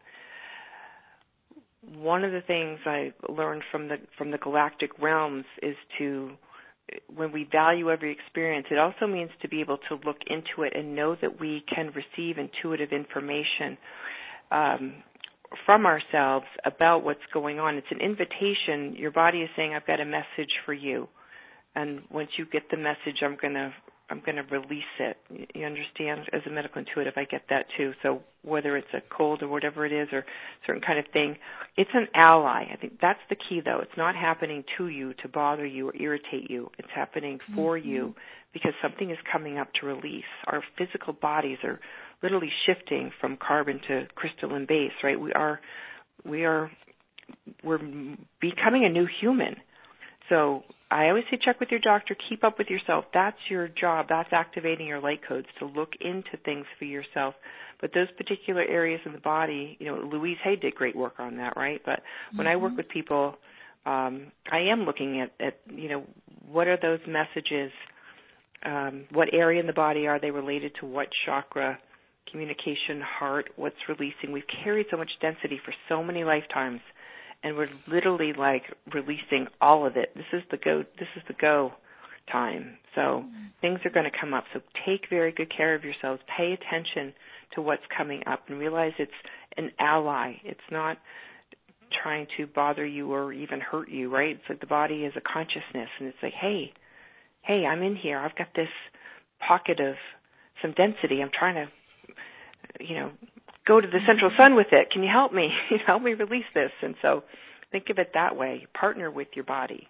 Speaker 2: one of the things I learned from the from the galactic realms is to, when we value every experience, it also means to be able to look into it and know that we can receive intuitive information um, from ourselves about what's going on. It's an invitation. Your body is saying, I've got a message for you. And once you get the message, I'm going to I'm going to release it. You understand? As a medical intuitive, I get that too. So whether it's a cold or whatever it is or certain kind of thing, it's an ally. I think that's the key, though. It's not happening to you to bother you or irritate you. It's happening for mm-hmm. you because something is coming up to release. Our physical bodies are literally shifting from carbon to crystalline base, right? We are, we are, we're becoming a new human. So I always say check with your doctor, keep up with yourself. That's your job. That's activating your light codes to look into things for yourself. But those particular areas in the body, you know, Louise Hay did great work on that, right? But when mm-hmm. I work with people, um, I am looking at, at, you know, what are those messages? Um, what area in the body are they related to what chakra? Communication, heart, what's releasing. We've carried so much density for so many lifetimes. And we're literally like releasing all of it. This is the go. This is the go time. So mm-hmm. things are going to come up. So take very good care of yourselves. Pay attention to what's coming up and realize it's an ally. It's not trying to bother you or even hurt you. Right? It's like the body is a consciousness, and it's like, hey, hey, I'm in here. I've got this pocket of some density. I'm trying to, you know, go to the central sun with it. Can you help me? help me release this? And so think of it that way. Partner with your body.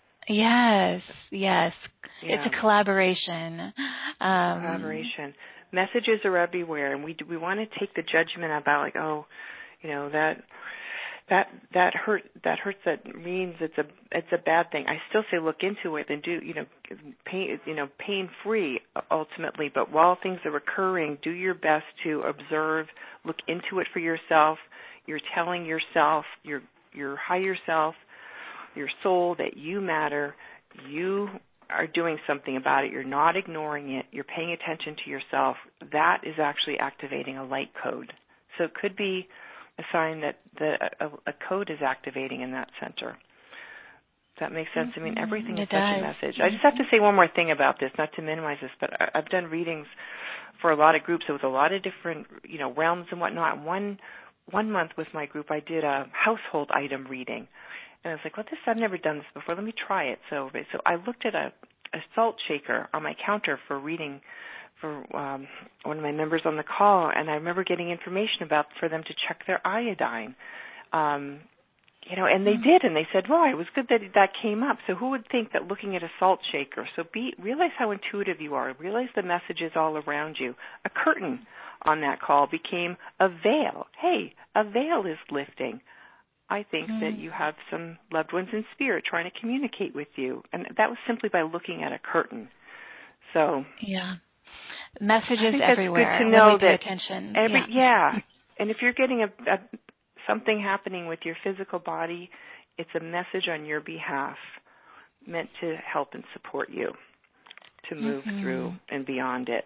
Speaker 1: Yes, yes.
Speaker 2: Yeah.
Speaker 1: It's a collaboration. Um,
Speaker 2: collaboration. Messages are everywhere, and we we want to take the judgment about like, oh, you know, that that that hurt that hurts. That means it's a it's a bad thing. I still say look into it and do you know pain you know pain free ultimately. But while things are occurring, do your best to observe, look into it for yourself. You're telling yourself, your your higher self, your soul that you matter. You are doing something about it. You're not ignoring it. You're paying attention to yourself. That is actually activating a light code. So it could be a sign that the, a, a code is activating in that center. Does that make sense? I mean, everything is
Speaker 1: it
Speaker 2: such
Speaker 1: does.
Speaker 2: a message. I just have to say one more thing about this, not to minimize this, but I, I've done readings for a lot of groups with a lot of different, you know, realms and whatnot. One one month with my group, I did a household item reading. And I was like, well, this I've never done this before. Let me try it. So, so I looked at a, a salt shaker on my counter for reading for um, one of my members on the call, and I remember getting information about for them to check their iodine. Um, you know, and they mm-hmm. did, and they said, well, it was good that that came up. So who would think that looking at a salt shaker? So be realize how intuitive you are. Realize the messages all around you. A curtain on that call became a veil. Hey, a veil is lifting. I think mm-hmm. that you have some loved ones in spirit trying to communicate with you. And that was simply by looking at a curtain. So
Speaker 1: yeah, messages
Speaker 2: I think
Speaker 1: everywhere.
Speaker 2: That's good to know
Speaker 1: really
Speaker 2: that
Speaker 1: pay attention.
Speaker 2: Every,
Speaker 1: yeah.
Speaker 2: yeah. And if you're getting a, a something happening with your physical body, it's a message on your behalf meant to help and support you, to move mm-hmm. through and beyond it.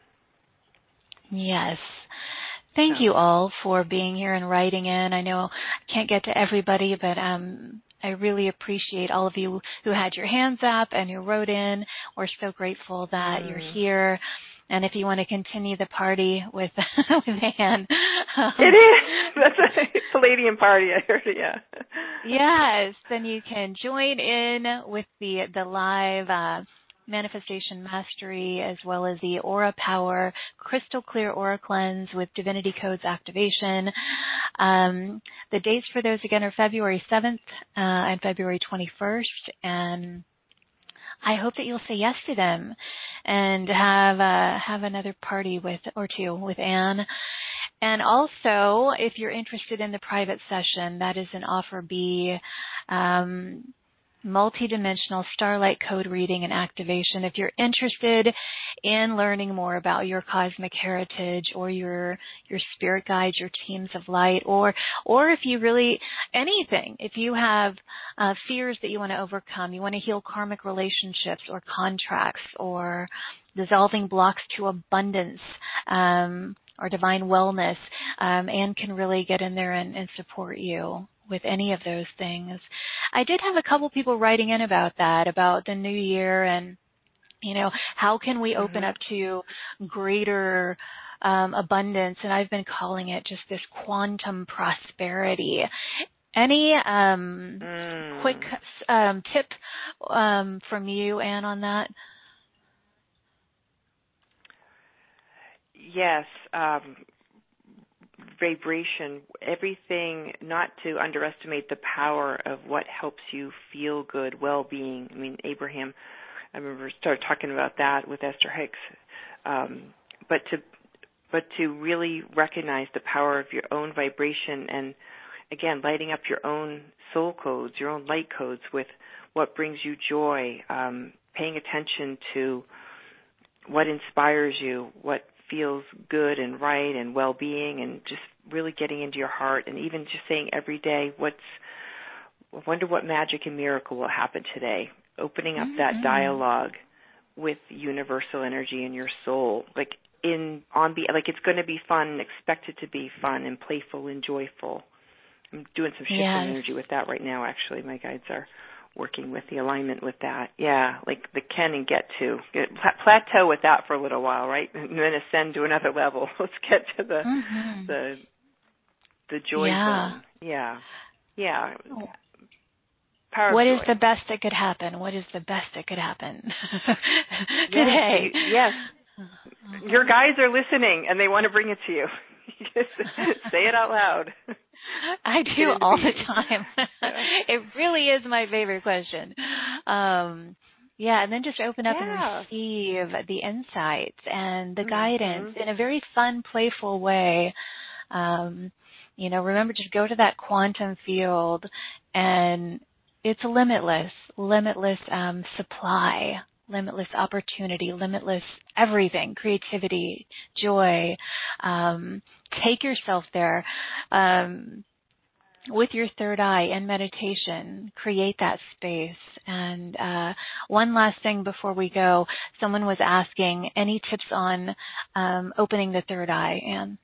Speaker 1: Yes. Thank
Speaker 2: so.
Speaker 1: you all for being here and writing in. I know I can't get to everybody, but um, I really appreciate all of you who had your hands up and who wrote in. We're so grateful that mm. you're here. And if you want to continue the party with with Anne. Um,
Speaker 2: it is. That's a Palladium party, I heard it, yeah.
Speaker 1: Yes, then you can join in with the, the live uh, Manifestation Mastery as well as the Aura Power Crystal Clear Aura Cleanse with Divinity Codes activation. Um, the dates for those, again, are February seventh uh, and February twenty-first. And I hope that you'll say yes to them and have uh, have another party with or two with Anne. And also, if you're interested in the private session, that is an Offer B, um, multidimensional starlight code reading and activation. If you're interested in learning more about your cosmic heritage or your your spirit guides, your teams of light, or or if you really anything, if you have uh, fears that you want to overcome, you want to heal karmic relationships or contracts or dissolving blocks to abundance, um, or divine wellness, um, Anne can really get in there and, and support you with any of those things. I did have a couple people writing in about that, about the new year and, you know, how can we open mm-hmm. up to greater um, abundance? And I've been calling it just this quantum prosperity. Any um, mm. quick um, tip um, from you, Anne, on that?
Speaker 2: Yes, um, vibration, everything, not to underestimate the power of what helps you feel good, well-being. I mean, Abraham, I remember started talking about that with Esther Hicks. Um, but to but to really recognize the power of your own vibration and, again, lighting up your own soul codes, your own light codes with what brings you joy, um, paying attention to what inspires you, what feels good and right and well-being, and just really getting into your heart, and even just saying every day, what's, I wonder what magic and miracle will happen today. Opening up mm-hmm. that dialogue with universal energy in your soul, like in on be like it's going to be fun, expect it to be fun and playful and joyful. I'm doing some shifting
Speaker 1: yes.
Speaker 2: energy with that right now. Actually, my guides are working with the alignment with that. Yeah, like the can and get to. Get, plateau with that for a little while, right? And then ascend to another level. Let's get to the mm-hmm. the the joy
Speaker 1: yeah.
Speaker 2: zone. Yeah. Yeah.
Speaker 1: Power what is the best that could happen? What is the best that could happen today?
Speaker 2: Yes. yes. Uh-huh. Your guides are listening and they want to bring it to you. Say it out loud.
Speaker 1: I do all the time. It really is my favorite question. Um, yeah, and then just open up
Speaker 2: yeah.
Speaker 1: and receive the insights and the
Speaker 2: mm-hmm.
Speaker 1: guidance in a very fun, playful way. Um, you know, remember, just go to that quantum field, and it's limitless, limitless um, supply, limitless opportunity, limitless everything, creativity, joy. Um, take yourself there. Um, with your third eye and meditation, create that space. And uh, one last thing before we go, someone was asking any tips on um, opening the third eye, Anne?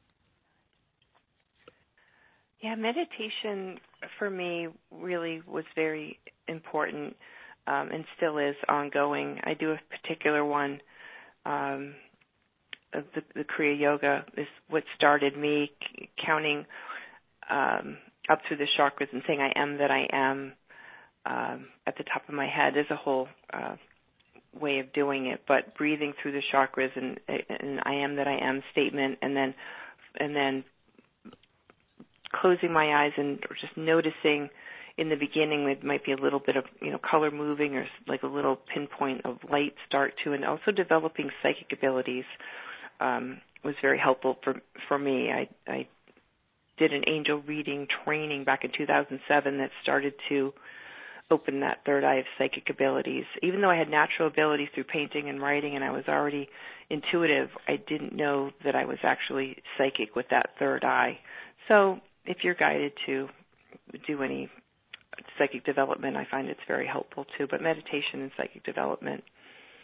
Speaker 2: Yeah, meditation for me really was very important um, and still is ongoing. I do a particular one. Um, the, the Kriya Yoga is what started me c- counting um, up through the chakras and saying I am that I am um, at the top of my head is a whole uh, way of doing it. But breathing through the chakras and, and I am that I am statement, and then and then closing my eyes and just noticing in the beginning it might be a little bit of, you know, color moving or like a little pinpoint of light start to, and also developing psychic abilities um, was very helpful for for me. I, I did an angel reading training back in two thousand seven that started to open that third eye of psychic abilities. Even though I had natural abilities through painting and writing and I was already intuitive, I didn't know that I was actually psychic with that third eye. So if you're guided to do any psychic development, I find it's very helpful too. But meditation and psychic development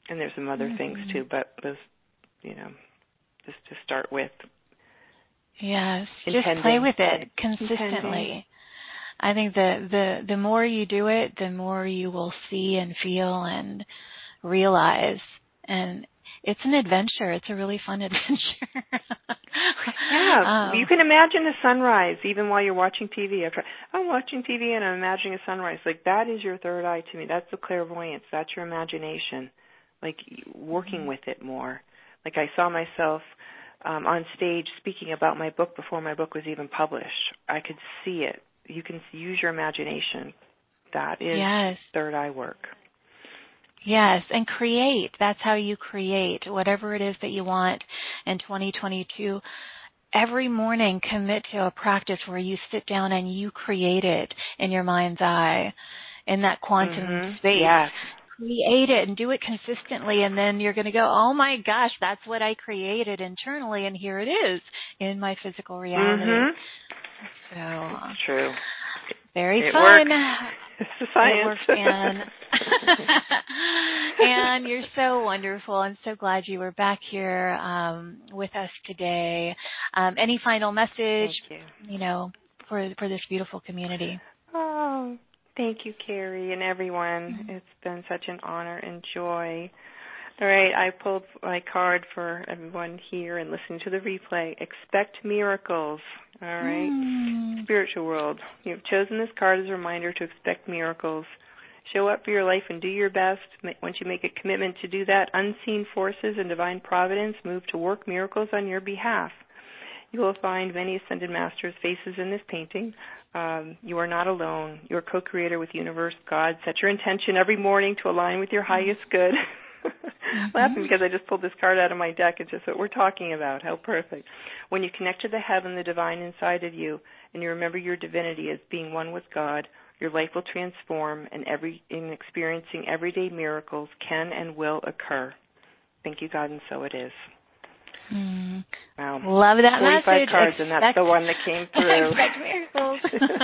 Speaker 2: And there's some other mm-hmm. things too, but those, you know, just to start with.
Speaker 1: Yes,
Speaker 2: Intending.
Speaker 1: Just play with it consistently.
Speaker 2: Intending.
Speaker 1: I think the, the, the more you do it, the more you will see and feel and realize. And it's an adventure. It's a really fun adventure.
Speaker 2: yeah,
Speaker 1: um,
Speaker 2: you can imagine a sunrise even while you're watching T V. After I'm watching T V and I'm imagining a sunrise. Like, that is your third eye to me. That's the clairvoyance. That's your imagination. Like, working mm-hmm. with it more. Like, I saw myself um, on stage speaking about my book before my book was even published. I could see it. You can use your imagination. That is
Speaker 1: yes.
Speaker 2: third eye work.
Speaker 1: Yes, and create. That's how you create whatever it is that you want in twenty twenty-two. Every morning, commit to a practice where you sit down and you create it in your mind's eye, in that quantum
Speaker 2: mm-hmm.
Speaker 1: space.
Speaker 2: Yes.
Speaker 1: Create it and do it consistently, and then you're going to go, oh my gosh, that's what I created internally, and here it is in my physical reality.
Speaker 2: Mm-hmm.
Speaker 1: So
Speaker 2: it's true.
Speaker 1: Very
Speaker 2: it
Speaker 1: fun.
Speaker 2: Works. It's the science.
Speaker 1: It works, Anne. Anne, you're so wonderful. I'm so glad you were back here um, with us today. Um, any final message,
Speaker 2: Thank you.
Speaker 1: you know, for for this beautiful community?
Speaker 2: Oh, thank you, Carrie, and everyone.
Speaker 1: Mm-hmm.
Speaker 2: It's been such an honor and joy. All right, I pulled my card for everyone here and listening to the replay. Expect miracles. All right,
Speaker 1: mm.
Speaker 2: Spiritual world. You've chosen this card as a reminder to expect miracles. Show up for your life and do your best. Once you make a commitment to do that, unseen forces and divine providence move to work miracles on your behalf. You will find many ascended masters' faces in this painting. Um, you are not alone. You're co-creator with universe, God. Set your intention every morning to align with your highest good. Mm-hmm. Laughing because I just pulled this card out of my deck. It's just what we're talking about. How perfect. When you connect to the heaven, the divine inside of you, and you remember your divinity as being one with God, your life will transform, and every in experiencing everyday miracles can and will occur. Thank you, God, and so it is.
Speaker 1: Mm.
Speaker 2: Wow.
Speaker 1: Love that
Speaker 2: forty-five
Speaker 1: message.
Speaker 2: cards, and that's
Speaker 1: expect,
Speaker 2: the one that came through.
Speaker 1: Expect miracles.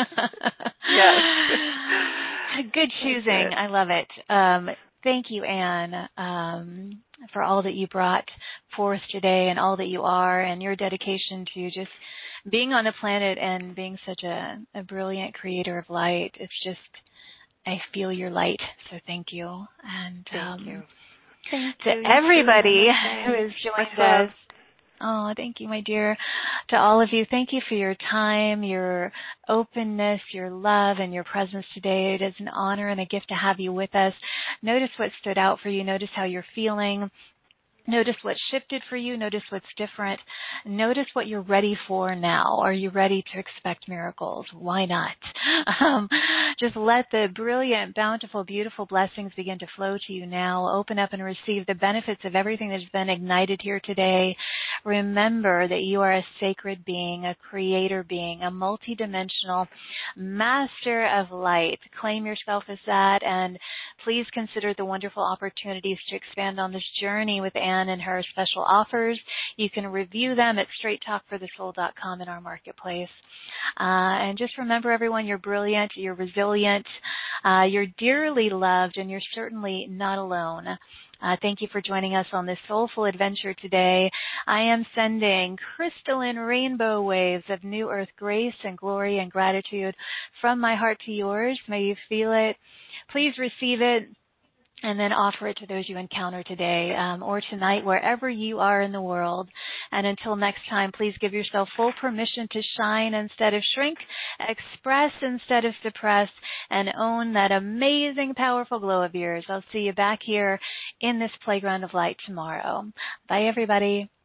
Speaker 2: Yes.
Speaker 1: Good choosing. I love it. Um, thank you, Anne, um, for all that you brought forth today and all that you are and your dedication to just being on the planet and being such a, a brilliant creator of light. It's just, I feel your light. So thank you. And
Speaker 2: thank
Speaker 1: um,
Speaker 2: you.
Speaker 1: Thank
Speaker 2: to
Speaker 1: you. everybody
Speaker 2: who
Speaker 1: has joined us. Oh, thank you, my dear. To all of you, thank you for your time, your openness, your love, and your presence today. It is an honor and a gift to have you with us. Notice what stood out for you. Notice how you're feeling. Notice what shifted for you. Notice what's different. Notice what you're ready for now. Are you ready to expect miracles? Why not? Um, just let the brilliant, bountiful, beautiful blessings begin to flow to you now. Open up and receive the benefits of everything that's been ignited here today. Remember that you are a sacred being, a creator being, a multidimensional master of light. Claim yourself as that, and please consider the wonderful opportunities to expand on this journey with Anne and her special offers. You can review them at straight talk for the soul dot com in our marketplace. Uh, and just remember, everyone, you're brilliant, you're resilient, uh, you're dearly loved, and you're certainly not alone. Uh, thank you for joining us on this soulful adventure today. I am sending crystalline rainbow waves of new earth grace and glory and gratitude from my heart to yours. May you feel it. Please receive it. And then offer it to those you encounter today um, or tonight, wherever you are in the world. And until next time, please give yourself full permission to shine instead of shrink, express instead of suppress, and own that amazing, powerful glow of yours. I'll see you back here in this playground of light tomorrow. Bye, everybody.